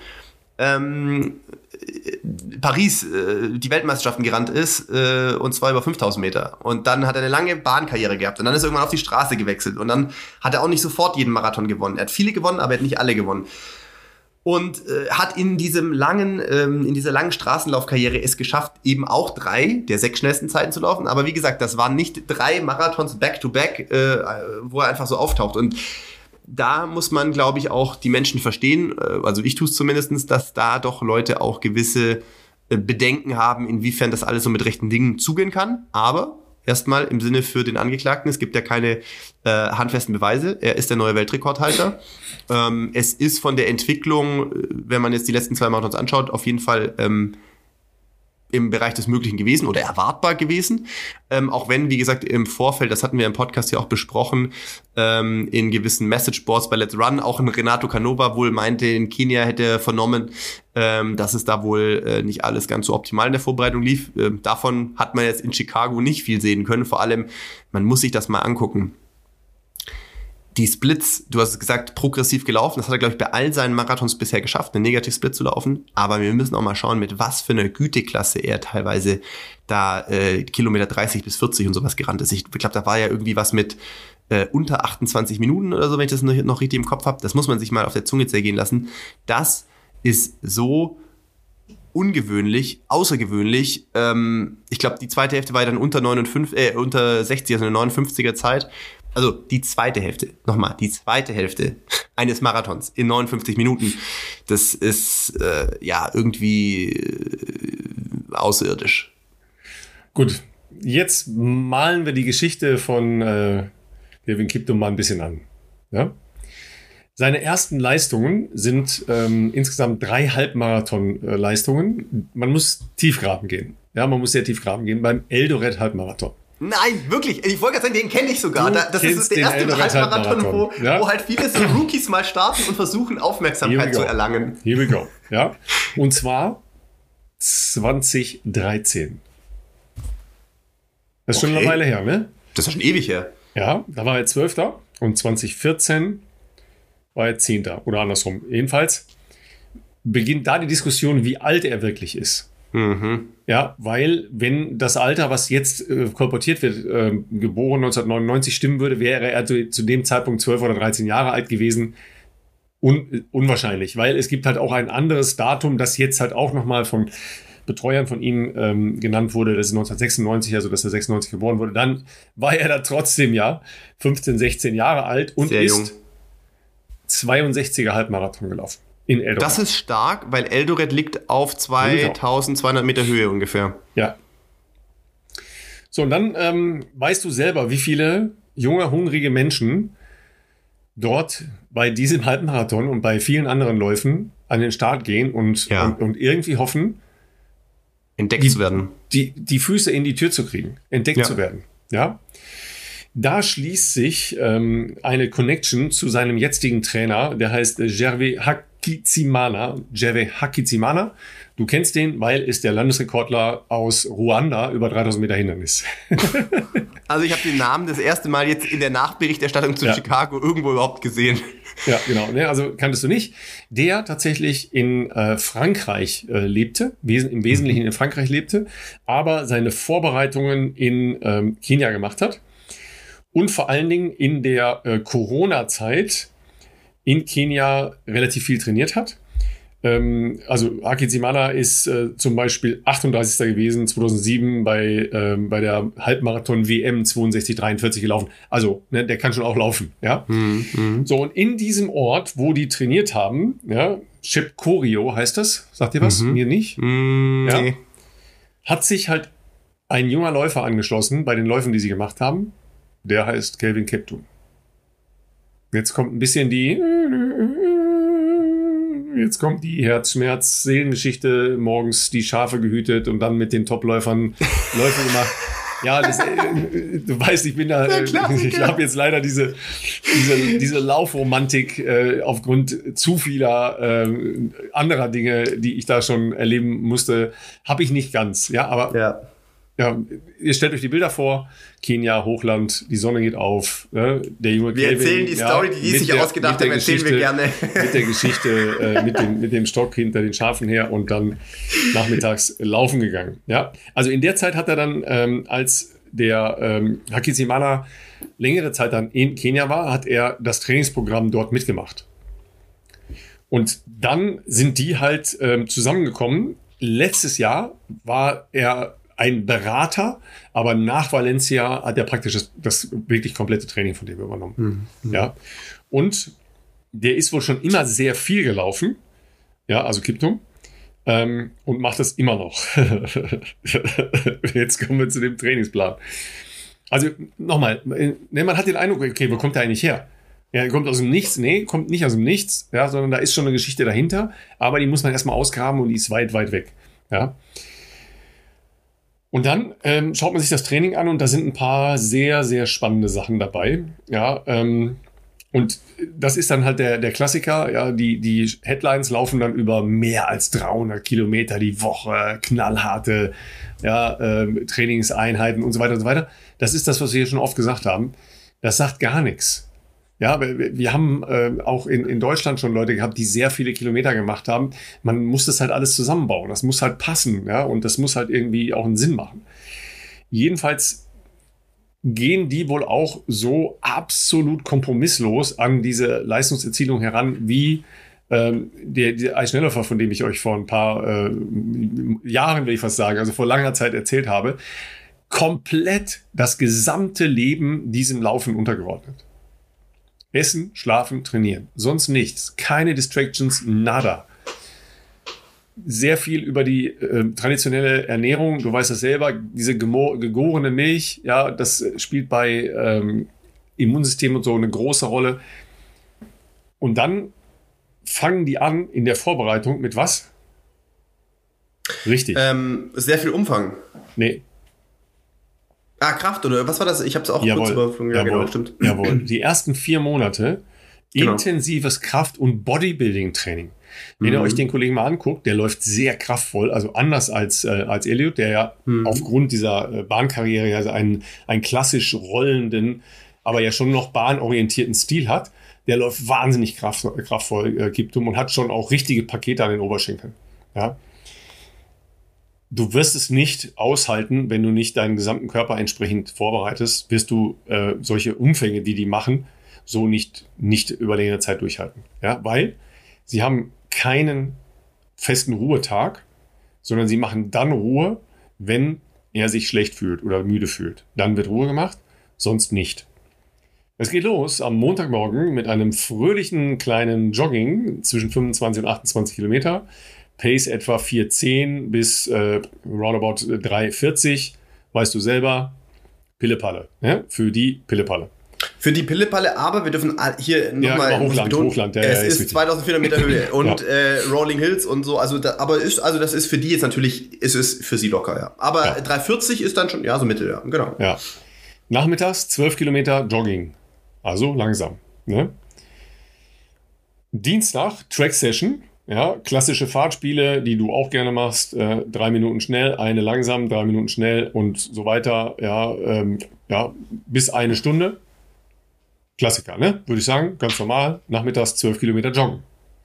Paris die Weltmeisterschaften gerannt ist, und zwar über 5000 Meter. Und dann hat er eine lange Bahnkarriere gehabt und dann ist er irgendwann auf die Straße gewechselt und dann hat er auch nicht sofort jeden Marathon gewonnen. Er hat viele gewonnen, aber er hat nicht alle gewonnen. Und hat in dieser langen Straßenlaufkarriere es geschafft, eben auch 3 der 6 schnellsten Zeiten zu laufen. Aber wie gesagt, das waren nicht 3 Marathons back-to-back, wo er einfach so auftaucht. Und da muss man, glaube ich, auch die Menschen verstehen, also ich tue es zumindest, dass da doch Leute auch gewisse Bedenken haben, inwiefern das alles so mit rechten Dingen zugehen kann. Aber erstmal im Sinne für den Angeklagten, es gibt ja keine handfesten Beweise. Er ist der neue Weltrekordhalter. Es ist von der Entwicklung, wenn man jetzt die letzten 2 Marathons anschaut, auf jeden Fall im Bereich des Möglichen gewesen oder erwartbar gewesen. Auch wenn, wie gesagt, im Vorfeld, das hatten wir im Podcast ja auch besprochen, in gewissen Messageboards bei Let's Run, auch ein Renato Canova wohl meinte, in Kenia hätte er vernommen, dass es da wohl nicht alles ganz so optimal in der Vorbereitung lief. Davon hat man jetzt in Chicago nicht viel sehen können. Vor allem, man muss sich das mal angucken. Die Splits, du hast es gesagt, progressiv gelaufen. Das hat er, glaube ich, bei all seinen Marathons bisher geschafft, einen Negativ-Split zu laufen. Aber wir müssen auch mal schauen, mit was für einer Güteklasse er teilweise da Kilometer 30 bis 40 und sowas gerannt ist. Ich glaube, da war ja irgendwie was mit unter 28 Minuten oder so, wenn ich das noch richtig im Kopf habe. Das muss man sich mal auf der Zunge zergehen lassen. Das ist so ungewöhnlich, außergewöhnlich. Ich glaube, die zweite Hälfte war ja dann unter 60, also eine 59er Zeit. Also die zweite Hälfte eines Marathons in 59 Minuten, das ist irgendwie außerirdisch. Gut, jetzt malen wir die Geschichte von Kevin Kiptum mal ein bisschen an. Ja? Seine ersten Leistungen sind insgesamt 3 Halbmarathon-Leistungen. Man muss tief graben gehen. Ja, man muss sehr tief graben gehen beim Eldoret Halbmarathon. Nein, wirklich. Ich wollte gerade sagen, den kenne ich sogar. Das ist der erste Halbmarathon, wo halt viele so Rookies mal starten und versuchen, Aufmerksamkeit zu erlangen. Here we go. Ja. Und zwar 2013. Das ist schon eine Weile her, ne? Das ist schon ewig her. Ja, da war er 12. und 2014 war er 10. oder andersrum. Jedenfalls beginnt da die Diskussion, wie alt er wirklich ist. Mhm. Ja, weil wenn das Alter, was jetzt kolportiert wird, geboren 1999 stimmen würde, wäre er zu dem Zeitpunkt 12 oder 13 Jahre alt gewesen. Unwahrscheinlich, weil es gibt halt auch ein anderes Datum, das jetzt halt auch nochmal von Betreuern von ihm genannt wurde. Das ist 1996, also dass er 96 geboren wurde. Dann war er da trotzdem 15, 16 Jahre alt und sehr jung. Ist 62er Halbmarathon gelaufen. In Eldoret. Das ist stark, weil Eldoret liegt auf 2200 Meter Höhe ungefähr. Ja. So, und dann weißt du selber, wie viele junge, hungrige Menschen dort bei diesem Halbmarathon und bei vielen anderen Läufen an den Start gehen und irgendwie hoffen, entdeckt zu werden. Die Füße in die Tür zu kriegen, entdeckt zu werden. Ja. Da schließt sich eine Connection zu seinem jetzigen Trainer, der heißt Gervais Hakizimana. Du kennst den, weil ist der Landesrekordler aus Ruanda über 3000 Meter Hindernis. Also ich habe den Namen das erste Mal jetzt in der Nachberichterstattung zu Chicago irgendwo überhaupt gesehen. Ja, genau. Ne, also kanntest du nicht. Der tatsächlich in Frankreich lebte, im Wesentlichen in Frankreich lebte, aber seine Vorbereitungen in Kenia gemacht hat und vor allen Dingen in der Corona-Zeit in Kenia relativ viel trainiert hat. Also Hakizimana ist zum Beispiel 38. gewesen 2007 bei der Halbmarathon-WM 62,43 gelaufen. Also ne, der kann schon auch laufen. Ja? So, und in diesem Ort, wo die trainiert haben, ja, Chepkorio heißt das, sagt ihr was? Mir nicht. Ja? Nee. Hat sich halt ein junger Läufer angeschlossen bei den Läufen, die sie gemacht haben. Der heißt Kelvin Kiptum. Jetzt kommt ein bisschen die Herzschmerz-Seelengeschichte, morgens die Schafe gehütet und dann mit den Top-Läufern Läufe gemacht. Ja, du weißt, ich bin da, ich habe jetzt leider diese Laufromantik aufgrund zu vieler anderer Dinge, die ich da schon erleben musste, habe ich nicht ganz. Ja, aber ja, ihr stellt euch die Bilder vor, Kenia, Hochland, die Sonne geht auf, ne? Der junge Wir Kelvin, erzählen die Story, die sich ausgedacht haben, erzählen wir gerne. Mit der Geschichte, mit dem Stock hinter den Schafen her und dann nachmittags laufen gegangen. Ja? Also in der Zeit hat er dann, als der Hakizimana längere Zeit dann in Kenia war, hat er das Trainingsprogramm dort mitgemacht. Und dann sind die halt zusammengekommen. Letztes Jahr war er ein Berater, aber nach Valencia hat er praktisch das wirklich komplette Training von dem übernommen. Ja. Und der ist wohl schon immer sehr viel gelaufen, ja, also Kiptum, und macht das immer noch. Jetzt kommen wir zu dem Trainingsplan. Also nochmal, man hat den Eindruck, okay, wo kommt der eigentlich her? Ja, er kommt aus dem Nichts. Nee, kommt nicht aus dem Nichts, ja, sondern da ist schon eine Geschichte dahinter, aber die muss man erstmal ausgraben und die ist weit, weit weg. Ja. Und dann schaut man sich das Training an und da sind ein paar sehr, sehr spannende Sachen dabei. Ja, und das ist dann halt der Klassiker. Ja, die Headlines laufen dann über mehr als 300 Kilometer die Woche, knallharte Trainingseinheiten und so weiter und so weiter. Das ist das, was wir hier schon oft gesagt haben. Das sagt gar nichts. Ja, wir haben auch in Deutschland schon Leute gehabt, die sehr viele Kilometer gemacht haben. Man muss das halt alles zusammenbauen. Das muss halt passen, ja, und das muss halt irgendwie auch einen Sinn machen. Jedenfalls gehen die wohl auch so absolut kompromisslos an diese Leistungserzielung heran, wie der Eisschnellläufer, von dem ich euch vor ein paar Jahren, will ich fast sagen, also vor langer Zeit erzählt habe, komplett das gesamte Leben diesem Laufen untergeordnet. Essen, schlafen, trainieren. Sonst nichts. Keine Distractions, nada. Sehr viel über die traditionelle Ernährung. Du weißt das selber, diese gegorene Milch, ja, das spielt bei Immunsystem und so eine große Rolle. Und dann fangen die an in der Vorbereitung mit was? Richtig. Sehr viel Umfang. Nee. Kraft, oder was war das? Ich habe es auch kurz überflogen. Ja, genau, stimmt. Jawohl. Die ersten 4 Monate intensives Kraft- und Bodybuilding-Training. Wenn ihr euch den Kollegen mal anguckt, der läuft sehr kraftvoll, also anders als Eliud, der ja aufgrund dieser Bahnkarriere ja einen klassisch rollenden, aber ja schon noch bahnorientierten Stil hat. Der läuft wahnsinnig kraftvoll, Kiptum, und hat schon auch richtige Pakete an den Oberschenkeln. Ja. Du wirst es nicht aushalten, wenn du nicht deinen gesamten Körper entsprechend vorbereitest, wirst du solche Umfänge, die machen, so nicht über längere Zeit durchhalten. Ja, weil sie haben keinen festen Ruhetag, sondern sie machen dann Ruhe, wenn er sich schlecht fühlt oder müde fühlt. Dann wird Ruhe gemacht, sonst nicht. Es geht los am Montagmorgen mit einem fröhlichen kleinen Jogging zwischen 25 und 28 Kilometer. Pace etwa 4,10 bis roundabout 3,40. Weißt du selber, Pillepalle. Ja? Für die Pillepalle. Für die Pillepalle, aber wir dürfen hier nochmal Hochland. Es ist 2400 Meter Höhe und Rolling Hills und so. Also, das ist für die jetzt natürlich, ist es für sie locker, ja. Aber 3,40 ist dann schon, ja, so Mittel, ja, genau. Ja. Nachmittags 12 Kilometer Jogging. Also langsam. Ne? Dienstag Track Session. ja, klassische Fahrtspiele, die du auch gerne machst, 3 Minuten schnell, eine langsam, 3 Minuten schnell und so weiter, ja, bis eine Stunde. Klassiker, ne? Würde ich sagen, ganz normal, nachmittags 12 Kilometer joggen.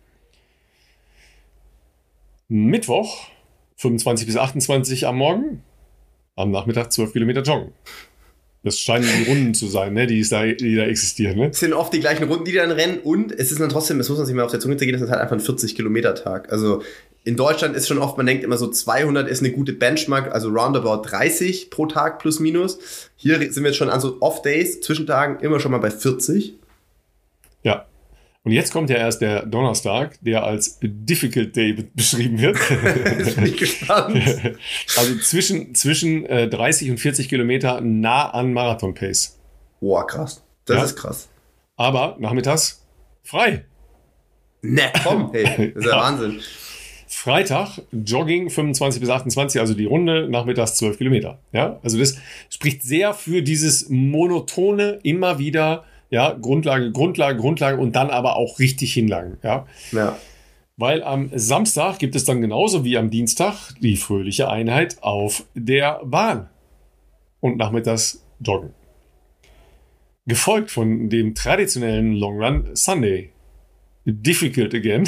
Mittwoch, 25 bis 28 am Morgen, am Nachmittag 12 Kilometer joggen. Das scheinen die Runden zu sein, ne, die da existieren. Ne? Es sind oft die gleichen Runden, die dann rennen, und es ist dann trotzdem, das muss man sich mal auf der Zunge zergehen, das ist halt einfach ein 40-Kilometer-Tag. Also in Deutschland ist schon oft, man denkt immer so 200 ist eine gute Benchmark, also roundabout 30 pro Tag plus minus. Hier sind wir jetzt schon an so Off-Days, Zwischentagen immer schon mal bei 40. Ja. Und jetzt kommt ja erst der Donnerstag, der als Difficult Day beschrieben wird. Jetzt bin ich gespannt. Also zwischen 30 und 40 Kilometer nah an Marathon-Pace. Boah, krass. Das ist krass. Aber nachmittags frei. Ne, komm, hey, das ist ja Wahnsinn. Freitag Jogging 25 bis 28, also die Runde, nachmittags 12 Kilometer. Ja, also das spricht sehr für dieses monotone, immer wieder, ja, Grundlage und dann aber auch richtig hinlangen. Ja. Weil am Samstag gibt es dann genauso wie am Dienstag die fröhliche Einheit auf der Bahn und nachmittags Joggen. Gefolgt von dem traditionellen Long Run Sunday. Difficult again.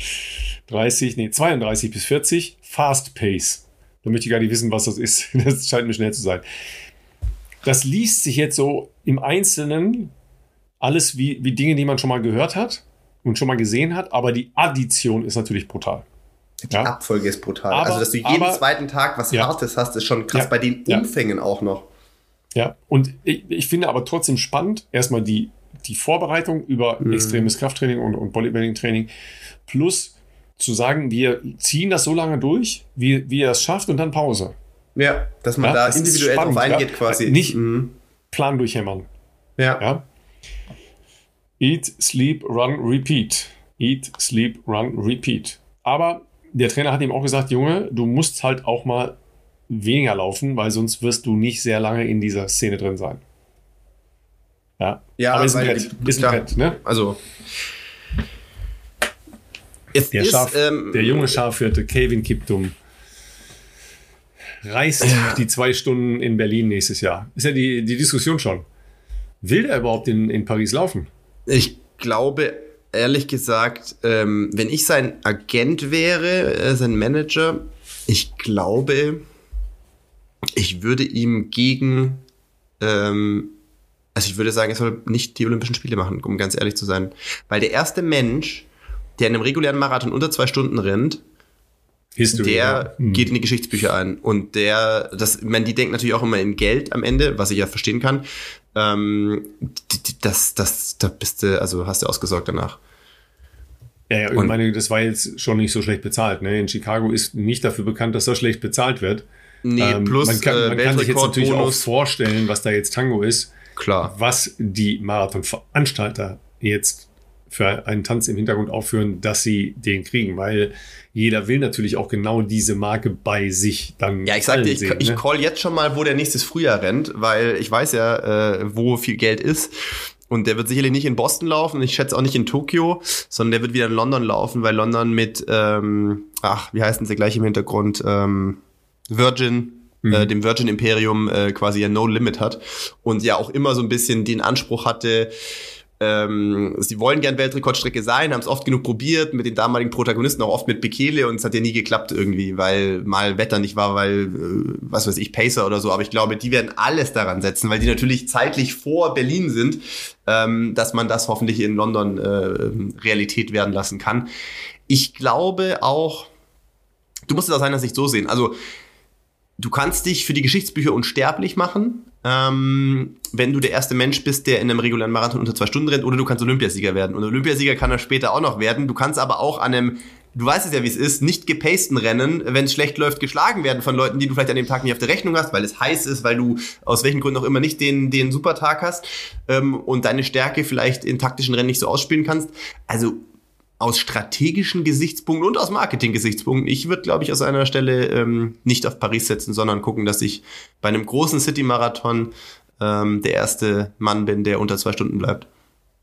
32 bis 40. Fast Pace. Da möchte ich gar nicht wissen, was das ist. Das scheint mir schnell zu sein. Das liest sich jetzt so im Einzelnen alles wie Dinge, die man schon mal gehört hat und schon mal gesehen hat, aber die Addition ist natürlich brutal. Die Abfolge ist brutal. Also, dass du jeden zweiten Tag was Hartes hast, ist schon krass, bei den Umfängen auch noch. Ja, und ich finde aber trotzdem spannend, erstmal die Vorbereitung über extremes Krafttraining und Bodybuilding-Training, plus zu sagen, wir ziehen das so lange durch, wie er es schafft, und dann Pause. Ja, dass man da individuell drauf eingeht quasi. Nicht Plan durchhämmern. Ja. Eat, sleep, run, repeat. Eat, sleep, run, repeat. Aber der Trainer hat ihm auch gesagt, Junge, du musst halt auch mal weniger laufen, weil sonst wirst du nicht sehr lange in dieser Szene drin sein. Ja, aber ist ein Brett, ne? Also der junge Schafhirte Kelvin Kiptum reist die 2 Stunden in Berlin nächstes Jahr. Ist ja die Diskussion schon. Will der überhaupt in Paris laufen? Ich glaube, ehrlich gesagt, wenn ich sein Agent wäre, sein Manager, ich glaube, ich würde ihm ich würde sagen, er soll nicht die Olympischen Spiele machen, um ganz ehrlich zu sein. Weil der erste Mensch, der in einem regulären Marathon unter 2 Stunden rennt, der geht in die Geschichtsbücher ein. Und die denken natürlich auch immer in Geld am Ende, was ich ja verstehen kann. Da bist du, also hast du ausgesorgt danach. Ja, ich meine, das war jetzt schon nicht so schlecht bezahlt. Ne? In Chicago ist nicht dafür bekannt, dass das schlecht bezahlt wird. Nee, plus man kann sich jetzt natürlich auch vorstellen, was da jetzt Tango ist. Klar. Was die Marathonveranstalter jetzt für einen Tanz im Hintergrund aufführen, dass sie den kriegen, weil jeder will natürlich auch genau diese Marke bei sich dann. Ja, ich sag dir, ich call jetzt schon mal, wo der nächstes Frühjahr rennt, weil ich weiß ja, wo viel Geld ist. Und der wird sicherlich nicht in Boston laufen, ich schätze auch nicht in Tokio, sondern der wird wieder in London laufen, weil London mit, wie heißt denn der gleich im Hintergrund, Virgin, dem Virgin Imperium quasi ja No Limit hat und ja auch immer so ein bisschen den Anspruch hatte, sie wollen gern Weltrekordstrecke sein, haben es oft genug probiert, mit den damaligen Protagonisten, auch oft mit Bekele, und es hat ja nie geklappt irgendwie, weil mal Wetter nicht war, weil, was weiß ich, Pacer oder so, aber ich glaube, die werden alles daran setzen, weil die natürlich zeitlich vor Berlin sind, dass man das hoffentlich in London Realität werden lassen kann. Ich glaube auch, du musst es aus seiner Sicht so sehen, also du kannst dich für die Geschichtsbücher unsterblich machen, wenn du der erste Mensch bist, der in einem regulären Marathon unter 2 Stunden rennt, oder du kannst Olympiasieger werden. Und Olympiasieger kann er später auch noch werden. Du kannst aber auch an einem, du weißt es ja, wie es ist, nicht gepaceden Rennen, wenn es schlecht läuft, geschlagen werden von Leuten, die du vielleicht an dem Tag nicht auf der Rechnung hast, weil es heiß ist, weil du aus welchen Gründen auch immer nicht den Supertag hast und deine Stärke vielleicht in taktischen Rennen nicht so ausspielen kannst. Also aus strategischen Gesichtspunkten und aus Marketing-Gesichtspunkten. Ich würde, glaube ich, aus einer Stelle nicht auf Paris setzen, sondern gucken, dass ich bei einem großen City-Marathon der erste Mann bin, der unter 2 Stunden bleibt.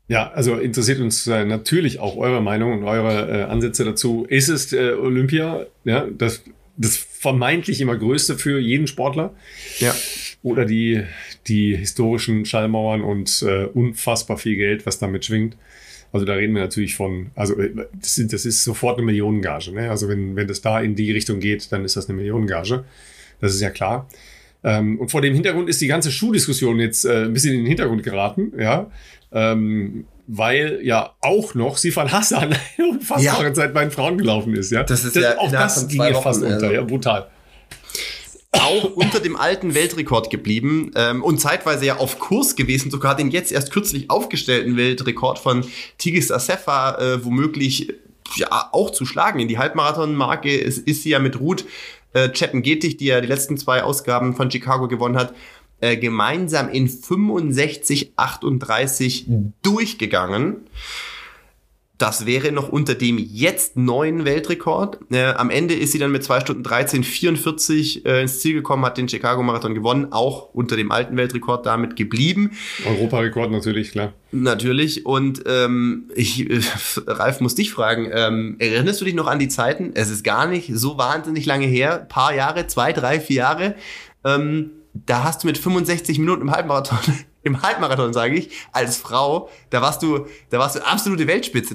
Ja, also interessiert uns natürlich auch eure Meinung und eure Ansätze dazu. Ist es Olympia, ja, das vermeintlich immer Größte für jeden Sportler? Ja. Oder die historischen Schallmauern und unfassbar viel Geld, was damit schwingt? Also da reden wir natürlich von, also das ist sofort eine Millionengage. Ne? Also wenn das da in die Richtung geht, dann ist das eine Millionengage. Das ist ja klar. Und vor dem Hintergrund ist die ganze Schuhdiskussion jetzt ein bisschen in den Hintergrund geraten, ja. Weil ja auch noch Sifan Hassan eine unfassbare Zeit bei den Frauen gelaufen ist, ja. Das ist ja auch das ging hier fast unter, ja, brutal. Auch unter dem alten Weltrekord geblieben und zeitweise ja auf Kurs gewesen, sogar den jetzt erst kürzlich aufgestellten Weltrekord von Tigis Assefa womöglich ja auch zu schlagen. In die Halbmarathon-Marke ist sie ja mit Ruth Chepngetich, die ja die letzten 2 Ausgaben von Chicago gewonnen hat, gemeinsam in 65,38 durchgegangen. Das wäre noch unter dem jetzt neuen Weltrekord. Am Ende ist sie dann mit 2 Stunden 13,44 ins Ziel gekommen, hat den Chicago-Marathon gewonnen, auch unter dem alten Weltrekord damit geblieben. Europarekord natürlich, klar. Natürlich. Und Ralf, muss dich fragen, erinnerst du dich noch an die Zeiten? Es ist gar nicht so wahnsinnig lange her, paar Jahre, 2, 3, 4 Jahre. Da hast du mit 65 Minuten im Halbmarathon, sage ich, als Frau, da warst du absolute Weltspitze,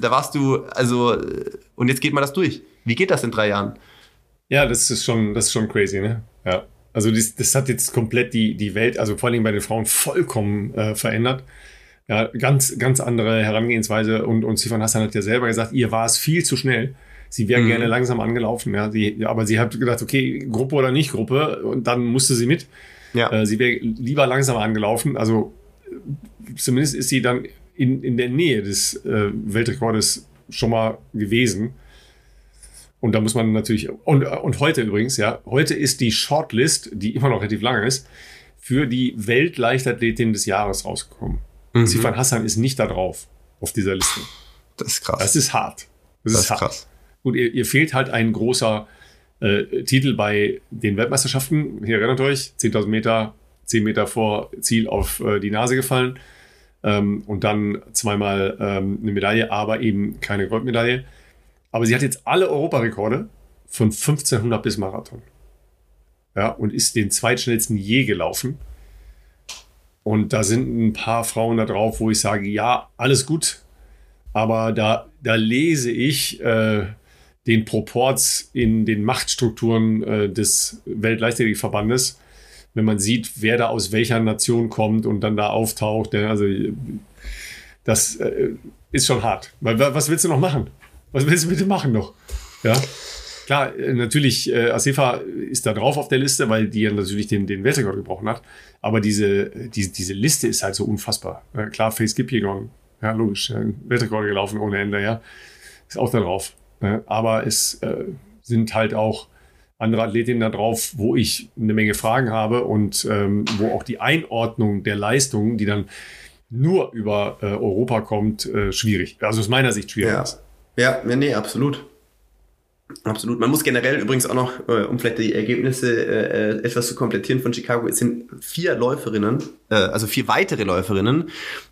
und jetzt geht mal das durch. Wie geht das in 3 Jahren? Ja, das ist schon crazy, ne? Ja. Also das hat jetzt komplett die Welt, also vor allem bei den Frauen vollkommen verändert. Ja, ganz, ganz andere Herangehensweise und Sifan Hassan hat ja selber gesagt, ihr war es viel zu schnell. Sie wäre gerne langsam angelaufen, ja, aber sie hat gedacht, okay, Gruppe oder nicht Gruppe, und dann musste sie mit. Ja. Sie wäre lieber langsamer angelaufen, also zumindest ist sie dann in der Nähe des Weltrekordes schon mal gewesen. Und da muss man natürlich, und heute übrigens, ja, heute ist die Shortlist, die immer noch relativ lange ist, für die Weltleichtathletin des Jahres rausgekommen. Sifan Hassan ist nicht da drauf, auf dieser Liste. Das ist krass. Das ist hart. Das ist hart. Krass. Gut, ihr fehlt halt ein großer Titel bei den Weltmeisterschaften. Ihr erinnert euch, 10.000 Meter, 10 Meter vor Ziel auf die Nase gefallen und dann zweimal eine Medaille, aber eben keine Goldmedaille. Aber sie hat jetzt alle Europarekorde von 1500 bis Marathon. Ja, und ist den zweitschnellsten je gelaufen. Und da sind ein paar Frauen da drauf, wo ich sage, ja, alles gut. Aber da lese ich den Proports in den Machtstrukturen des Weltleichtathletikverbandes, wenn man sieht, wer da aus welcher Nation kommt und dann da auftaucht. Also das ist schon hart. Weil was willst du noch machen? Was willst du bitte machen noch? Ja, klar, natürlich, Assefa ist da drauf auf der Liste, weil die ja natürlich den Weltrekord gebrochen hat. Aber diese Liste ist halt so unfassbar. Klar, Faith Kipyegon, ja, logisch, Weltrekorde gelaufen ohne Ende, ja, ist auch da drauf. Aber es sind halt auch andere Athletinnen da drauf, wo ich eine Menge Fragen habe und wo auch die Einordnung der Leistungen, die dann nur über Europa kommt, schwierig. Also aus meiner Sicht schwierig ist. Ja, nee, absolut. Absolut. Man muss generell übrigens auch noch, um vielleicht die Ergebnisse etwas zu komplettieren von Chicago, es sind 4 Läuferinnen, also 4 weitere Läuferinnen,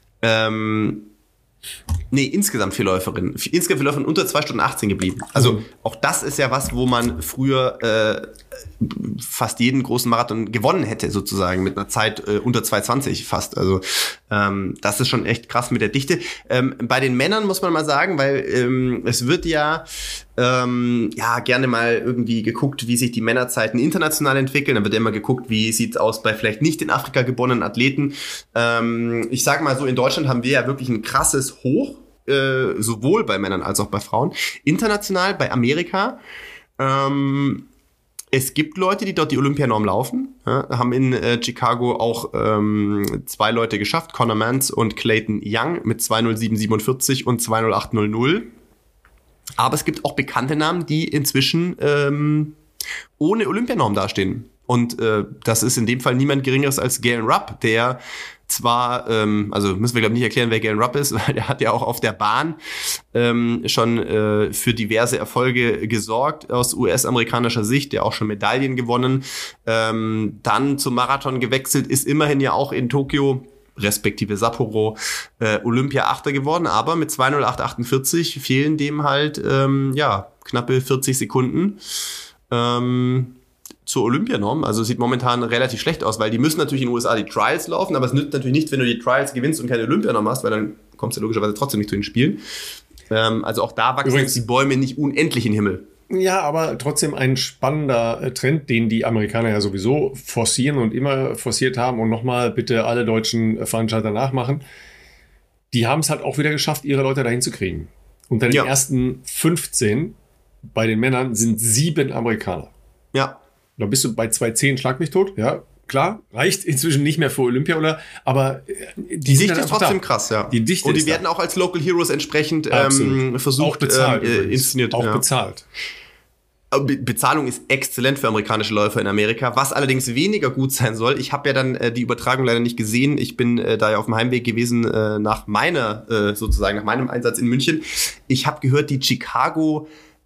insgesamt 4 Läuferinnen. Insgesamt 4 Läuferinnen unter 2 Stunden 18 geblieben. Also auch das ist ja was, wo man früher fast jeden großen Marathon gewonnen hätte, sozusagen, mit einer Zeit unter 2,20 fast. Also das ist schon echt krass mit der Dichte. Bei den Männern muss man mal sagen, weil es wird ja gerne mal irgendwie geguckt, wie sich die Männerzeiten international entwickeln. Da wird immer geguckt, wie sieht's aus bei vielleicht nicht in Afrika geborenen Athleten. Ich sage mal so, in Deutschland haben wir ja wirklich ein krasses Hoch, sowohl bei Männern als auch bei Frauen. International, bei Amerika, es gibt Leute, die dort die Olympianorm laufen, haben in Chicago auch 2 Leute geschafft, Conor Mantz und Clayton Young mit 2:07:47 und 2:08:00. Aber es gibt auch bekannte Namen, die inzwischen ohne Olympianorm dastehen. Und das ist in dem Fall niemand Geringeres als Galen Rupp, der zwar, also müssen wir glaube ich nicht erklären, wer Galen Rupp ist, weil der hat ja auch auf der Bahn schon für diverse Erfolge gesorgt aus US-amerikanischer Sicht, der auch schon Medaillen gewonnen, dann zum Marathon gewechselt, ist immerhin ja auch in Tokio respektive Sapporo Olympia Achter geworden, aber mit 2:08,48 fehlen dem halt knappe 40 Sekunden zur Olympianorm. Also sieht momentan relativ schlecht aus, weil die müssen natürlich in den USA die Trials laufen, aber es nützt natürlich nichts, wenn du die Trials gewinnst und keine Olympianorm hast, weil dann kommst du logischerweise trotzdem nicht zu den Spielen. Also auch da wachsen jetzt die Bäume nicht unendlich in den Himmel. Ja, aber trotzdem ein spannender Trend, den die Amerikaner ja sowieso forcieren und immer forciert haben und nochmal bitte alle deutschen Veranstalter nachmachen. Die haben es halt auch wieder geschafft, ihre Leute dahin zu kriegen. Unter den ersten 15 bei den Männern sind 7 Amerikaner. Ja. Da bist du bei 2,10 Schlag mich tot, ja. Klar, reicht inzwischen nicht mehr für Olympia, aber die Dichte ist trotzdem krass, ja. Die Dichte und die werden auch als Local Heroes entsprechend versucht, auch bezahlt, inszeniert. Auch bezahlt. Bezahlung ist exzellent für amerikanische Läufer in Amerika, was allerdings weniger gut sein soll. Ich habe ja dann die Übertragung leider nicht gesehen. Ich bin da ja auf dem Heimweg gewesen nach meinem Einsatz in München. Ich habe gehört, die Chicago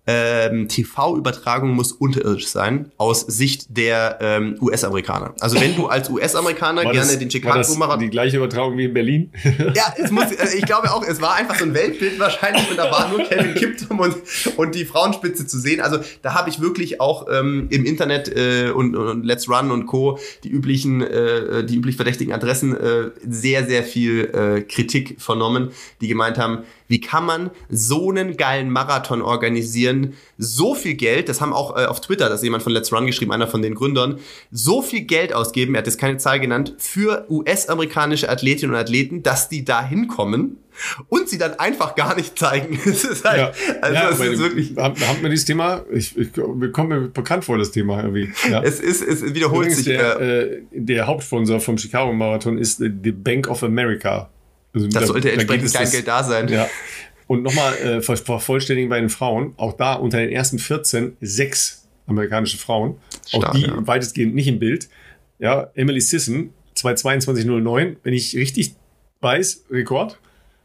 TV-Übertragung muss unterirdisch sein, aus Sicht der US-Amerikaner. Also wenn du als US-Amerikaner gerne den Chicago-Marathon... die gleiche Übertragung wie in Berlin? Ja, ich glaube auch, es war einfach so ein Weltbild wahrscheinlich und da war nur Kevin Kiptum und die Frauenspitze zu sehen. Also da habe ich wirklich auch im Internet und Let's Run und Co. die üblich verdächtigen Adressen sehr, sehr viel Kritik vernommen, die gemeint haben, wie kann man so einen geilen Marathon organisieren, so viel Geld, das haben auch auf Twitter, das ist jemand von Let's Run geschrieben, einer von den Gründern, so viel Geld ausgeben, er hat jetzt keine Zahl genannt, für US-amerikanische Athletinnen und Athleten, dass die da hinkommen und sie dann einfach gar nicht zeigen. Das ist halt, es ist wirklich... Haben wir dieses Thema, wir kommen mir bekannt vor, das Thema irgendwie. Ja. Es wiederholt sich. Der Hauptsponsor vom Chicago-Marathon ist die Bank of America. Also das sollte entsprechend kein Geld da sein. Ja. Und nochmal vervollständigen bei den Frauen, auch da unter den ersten 14 6 amerikanische Frauen, stark, auch die weitestgehend nicht im Bild. Ja, Emily Sisson, 2:22,09, wenn ich richtig weiß, Rekord.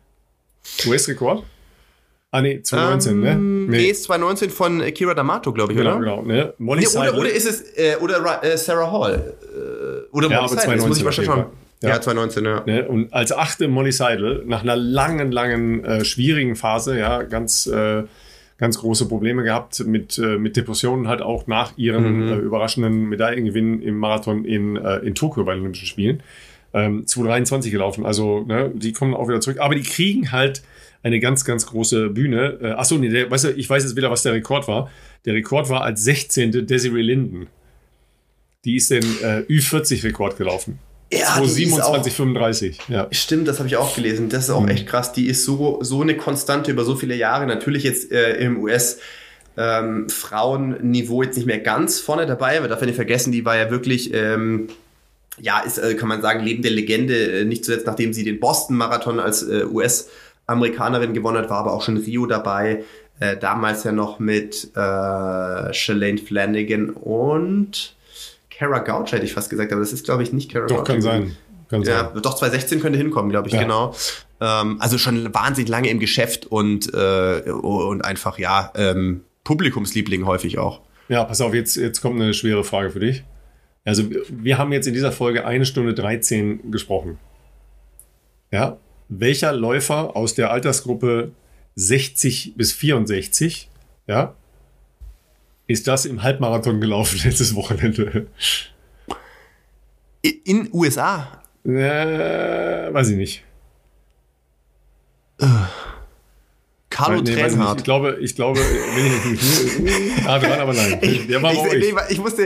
US-Rekord. Ah, nee, 2019, ne? Nee, ist 2019 von Kira D'Amato, glaube ich, oder? Genau, ne? Molly Seidel. Oder ist es, Sarah Hall. Oder Molly Seidel, das muss ich wahrscheinlich schauen. Ja, 2019, ja. Ne? Und als 8. Molly Seidel, nach einer langen, schwierigen Phase, ja, ganz große Probleme gehabt mit Depressionen, halt auch nach ihrem überraschenden Medaillengewinn im Marathon in Tokio bei den Olympischen Spielen. 2023 gelaufen, also ne, die kommen auch wieder zurück, aber die kriegen halt eine ganz, ganz große Bühne. Achso, nee, weißt du, ich weiß jetzt wieder, was der Rekord war. Der Rekord war als 16. Desiree Linden. Die ist den Ü40-Rekord gelaufen. Ja, 27,35. Ja. Stimmt, das habe ich auch gelesen. Das ist auch echt krass. Die ist so eine Konstante über so viele Jahre. Natürlich jetzt im US-Frauenniveau jetzt nicht mehr ganz vorne dabei, aber darf ja nicht vergessen, die war ja wirklich... kann man sagen, lebende Legende, nicht zuletzt nachdem sie den Boston-Marathon als US-Amerikanerin gewonnen hat, war aber auch schon Rio dabei, damals ja noch mit Shalane Flanagan und Kara Gouch, hätte ich fast gesagt, aber das ist, glaube ich, nicht Kara Gouch. Doch, kann sein. Doch, 2016 könnte hinkommen, glaube ich, genau. Also schon wahnsinnig lange im Geschäft und einfach, Publikumsliebling häufig auch. Ja, pass auf, jetzt kommt eine schwere Frage für dich. Also wir haben jetzt in dieser Folge 1 Stunde 13 gesprochen. Ja, welcher Läufer aus der Altersgruppe 60 bis 64, ja, ist das im Halbmarathon gelaufen letztes Wochenende? In USA? Weiß ich nicht. Carlo Tränhardt. Ich glaube, bin ich nah dran, aber nein. Der war ich musste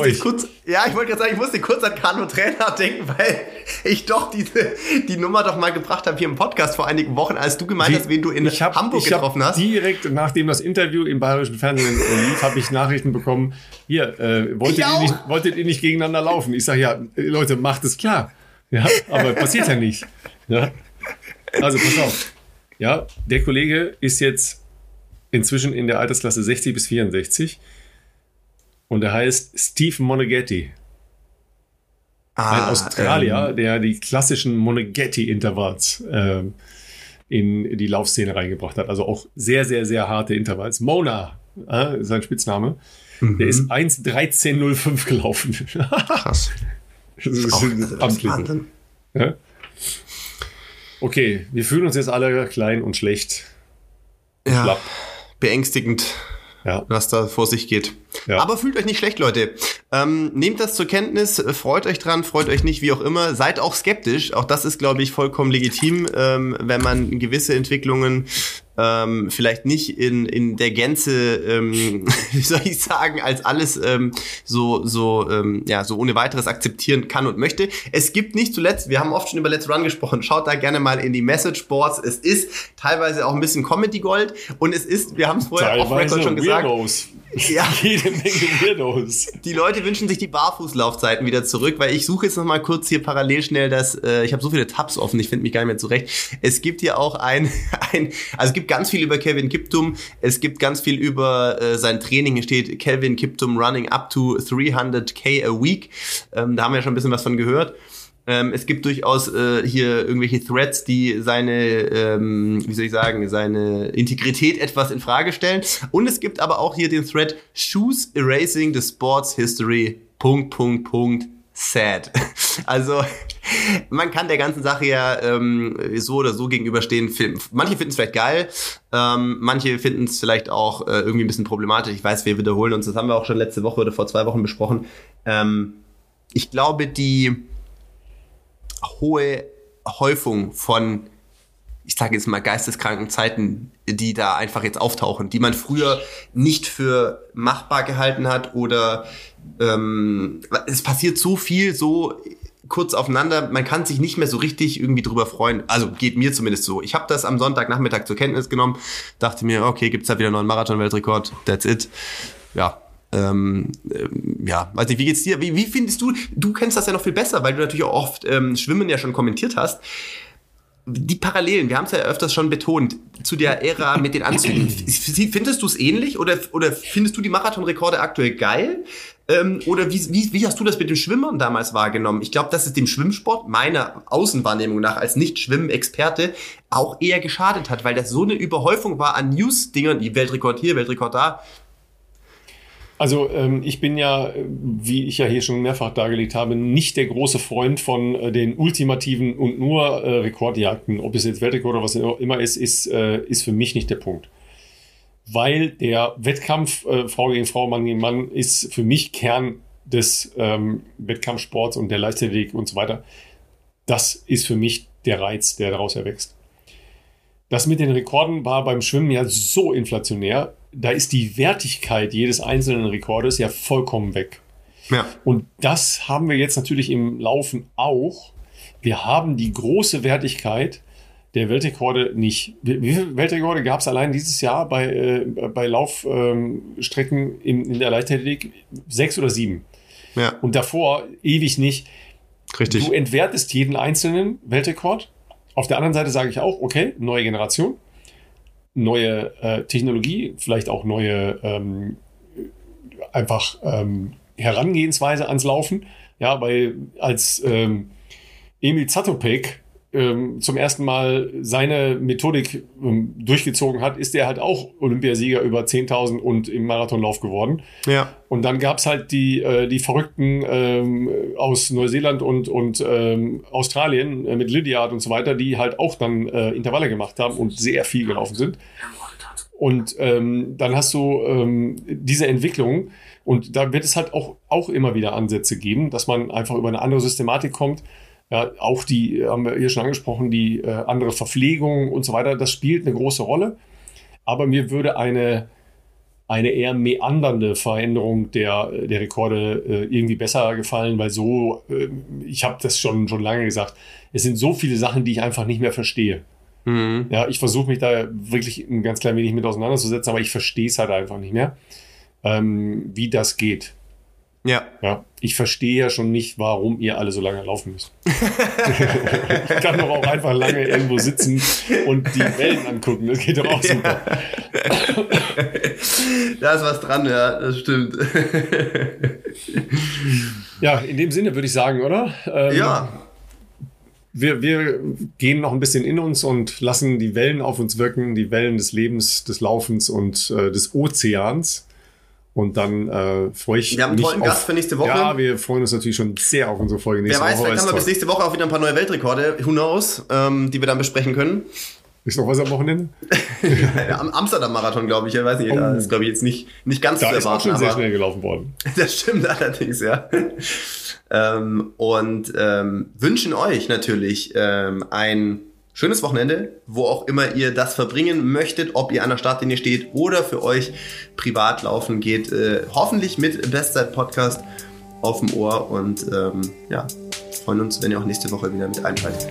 kurz an Carlo Tränhardt denken, weil ich doch die Nummer doch mal gebracht habe hier im Podcast vor einigen Wochen, als du gemeint hast, wen du in Hamburg getroffen hast. Direkt nachdem das Interview im Bayerischen Fernsehen lief, habe ich Nachrichten bekommen, hier, wolltet ihr nicht gegeneinander laufen? Ich sage, ja, Leute, macht es klar. Ja, aber passiert ja nicht. Ja. Also pass auf. Ja, der Kollege ist jetzt inzwischen in der Altersklasse 60 bis 64 und er heißt Steve Moneghetti. Ein Australier, der die klassischen Moneghetti-Intervalls in die Laufszene reingebracht hat. Also auch sehr, sehr, sehr harte Intervalls. Mona ist sein Spitzname. Der ist 1:13,05 gelaufen. Krass. Das ist Wahnsinn. Ja? Okay, wir fühlen uns jetzt alle klein und schlecht. Ja, schlapp. Beängstigend, ja, was da vor sich geht. Ja. Aber fühlt euch nicht schlecht, Leute. Nehmt das zur Kenntnis, freut euch dran, freut euch nicht, wie auch immer. Seid auch skeptisch. Auch das ist, glaube ich, vollkommen legitim, wenn man gewisse Entwicklungen vielleicht nicht in der Gänze, wie soll ich sagen, als alles so ohne weiteres akzeptieren kann und möchte. Es gibt nicht zuletzt, wir haben oft schon über Let's Run gesprochen, schaut da gerne mal in die Message Boards. Es ist teilweise auch ein bisschen Comedy Gold und es ist, wir haben es vorher auf Record schon gesagt, ja. Jede Menge Weirdos. Die Leute wünschen sich die Barfußlaufzeiten wieder zurück, weil ich suche jetzt noch mal kurz hier parallel schnell ich habe so viele Tabs offen, ich finde mich gar nicht mehr zurecht. Es gibt hier auch also es gibt ganz viel über Kelvin Kiptum, es gibt ganz viel über sein Training. Hier steht Kelvin Kiptum running up to 300k a week. Da haben wir ja schon ein bisschen was von gehört. Es gibt durchaus hier irgendwelche Threads, die seine Integrität etwas in Frage stellen. Und es gibt aber auch hier den Thread Shoes Erasing the Sports History ... sad. Also man kann der ganzen Sache ja so oder so gegenüberstehen. Manche finden es vielleicht geil, manche finden es vielleicht auch irgendwie ein bisschen problematisch. Ich weiß, wir wiederholen uns, das haben wir auch schon letzte Woche oder vor 2 Wochen besprochen. Ich glaube, die hohe Häufung von, ich sage jetzt mal, geisteskranken Zeiten, die da einfach jetzt auftauchen, die man früher nicht für machbar gehalten hat oder es passiert so viel, so kurz aufeinander, man kann sich nicht mehr so richtig irgendwie drüber freuen. Also geht mir zumindest so. Ich habe das am Sonntagnachmittag zur Kenntnis genommen, dachte mir, okay, gibt's da wieder einen neuen Marathon-Weltrekord, that's it. Ja. Weiß nicht, wie geht's dir? Wie findest du kennst das ja noch viel besser, weil du natürlich auch oft Schwimmen ja schon kommentiert hast. Die Parallelen, wir haben es ja öfters schon betont, zu der Ära mit den Anzügen. Findest du es ähnlich oder findest du die Marathonrekorde aktuell geil? Oder wie hast du das mit den Schwimmern damals wahrgenommen? Ich glaube, dass es dem Schwimmsport meiner Außenwahrnehmung nach als Nicht-Schwimmen-Experte auch eher geschadet hat, weil das so eine Überhäufung war an News-Dingern, wie Weltrekord hier, Weltrekord da. Also ich bin ja, wie ich ja hier schon mehrfach dargelegt habe, nicht der große Freund von den ultimativen und nur Rekordjagden. Ob es jetzt Weltrekord oder was immer ist für mich nicht der Punkt. Weil der Wettkampf Frau gegen Frau, Mann gegen Mann ist für mich Kern des Wettkampfsports und der Leichtathletik und so weiter. Das ist für mich der Reiz, der daraus erwächst. Das mit den Rekorden war beim Schwimmen ja so inflationär. Da ist die Wertigkeit jedes einzelnen Rekordes ja vollkommen weg. Ja. Und das haben wir jetzt natürlich im Laufen auch. Wir haben die große Wertigkeit der Weltrekorde nicht. Wie viele Weltrekorde gab es allein dieses Jahr bei Laufstrecken in der Leichtathletik? 6 oder 7. Ja. Und davor ewig nicht. Richtig. Du entwertest jeden einzelnen Weltrekord. Auf der anderen Seite sage ich auch, okay, neue Generation, neue Technologie, vielleicht auch neue Herangehensweise ans Laufen. Ja, weil als Emil Zatopek zum ersten Mal seine Methodik durchgezogen hat, ist er halt auch Olympiasieger über 10.000 und im Marathonlauf geworden. Ja. Und dann gab es halt die Verrückten aus Neuseeland und Australien mit Lydiard und so weiter, die halt auch dann Intervalle gemacht haben und sehr viel gelaufen sind. Und dann hast du diese Entwicklung und da wird es halt auch immer wieder Ansätze geben, dass man einfach über eine andere Systematik kommt. Ja, auch die, haben wir hier schon angesprochen, die andere Verpflegung und so weiter, das spielt eine große Rolle. Aber mir würde eine eher meandernde Veränderung der Rekorde irgendwie besser gefallen, weil ich habe das schon lange gesagt, es sind so viele Sachen, die ich einfach nicht mehr verstehe. Mhm. Ja, ich versuche mich da wirklich ein ganz klein wenig mit auseinanderzusetzen, aber ich verstehe es halt einfach nicht mehr, wie das geht. Ja. Ich verstehe ja schon nicht, warum ihr alle so lange laufen müsst. Ich kann doch auch einfach lange irgendwo sitzen und die Wellen angucken. Das geht doch auch super. Da ist was dran, ja, das stimmt. Ja, in dem Sinne würde ich sagen, oder? Ja. Wir gehen noch ein bisschen in uns und lassen die Wellen auf uns wirken, die Wellen des Lebens, des Laufens und des Ozeans. Und dann freue ich mich. Wir haben einen tollen Gast für nächste Woche. Ja, wir freuen uns natürlich schon sehr auf unsere Folge nächste Woche. Wer weiß, vielleicht haben wir bis nächste Woche auch wieder ein paar neue Weltrekorde, who knows, die wir dann besprechen können. Ist noch was am Wochenende? Am Amsterdam-Marathon, glaube ich. Ich weiß nicht, da ist, glaube ich, jetzt nicht ganz zu erwarten. Da ist auch schon sehr schnell gelaufen worden. Das stimmt allerdings, ja. Wünschen euch natürlich ein schönes Wochenende, wo auch immer ihr das verbringen möchtet, ob ihr an der Startlinie steht oder für euch privat laufen geht. Hoffentlich mit Bestzeit-Podcast auf dem Ohr und freuen uns, wenn ihr auch nächste Woche wieder mit einschaltet.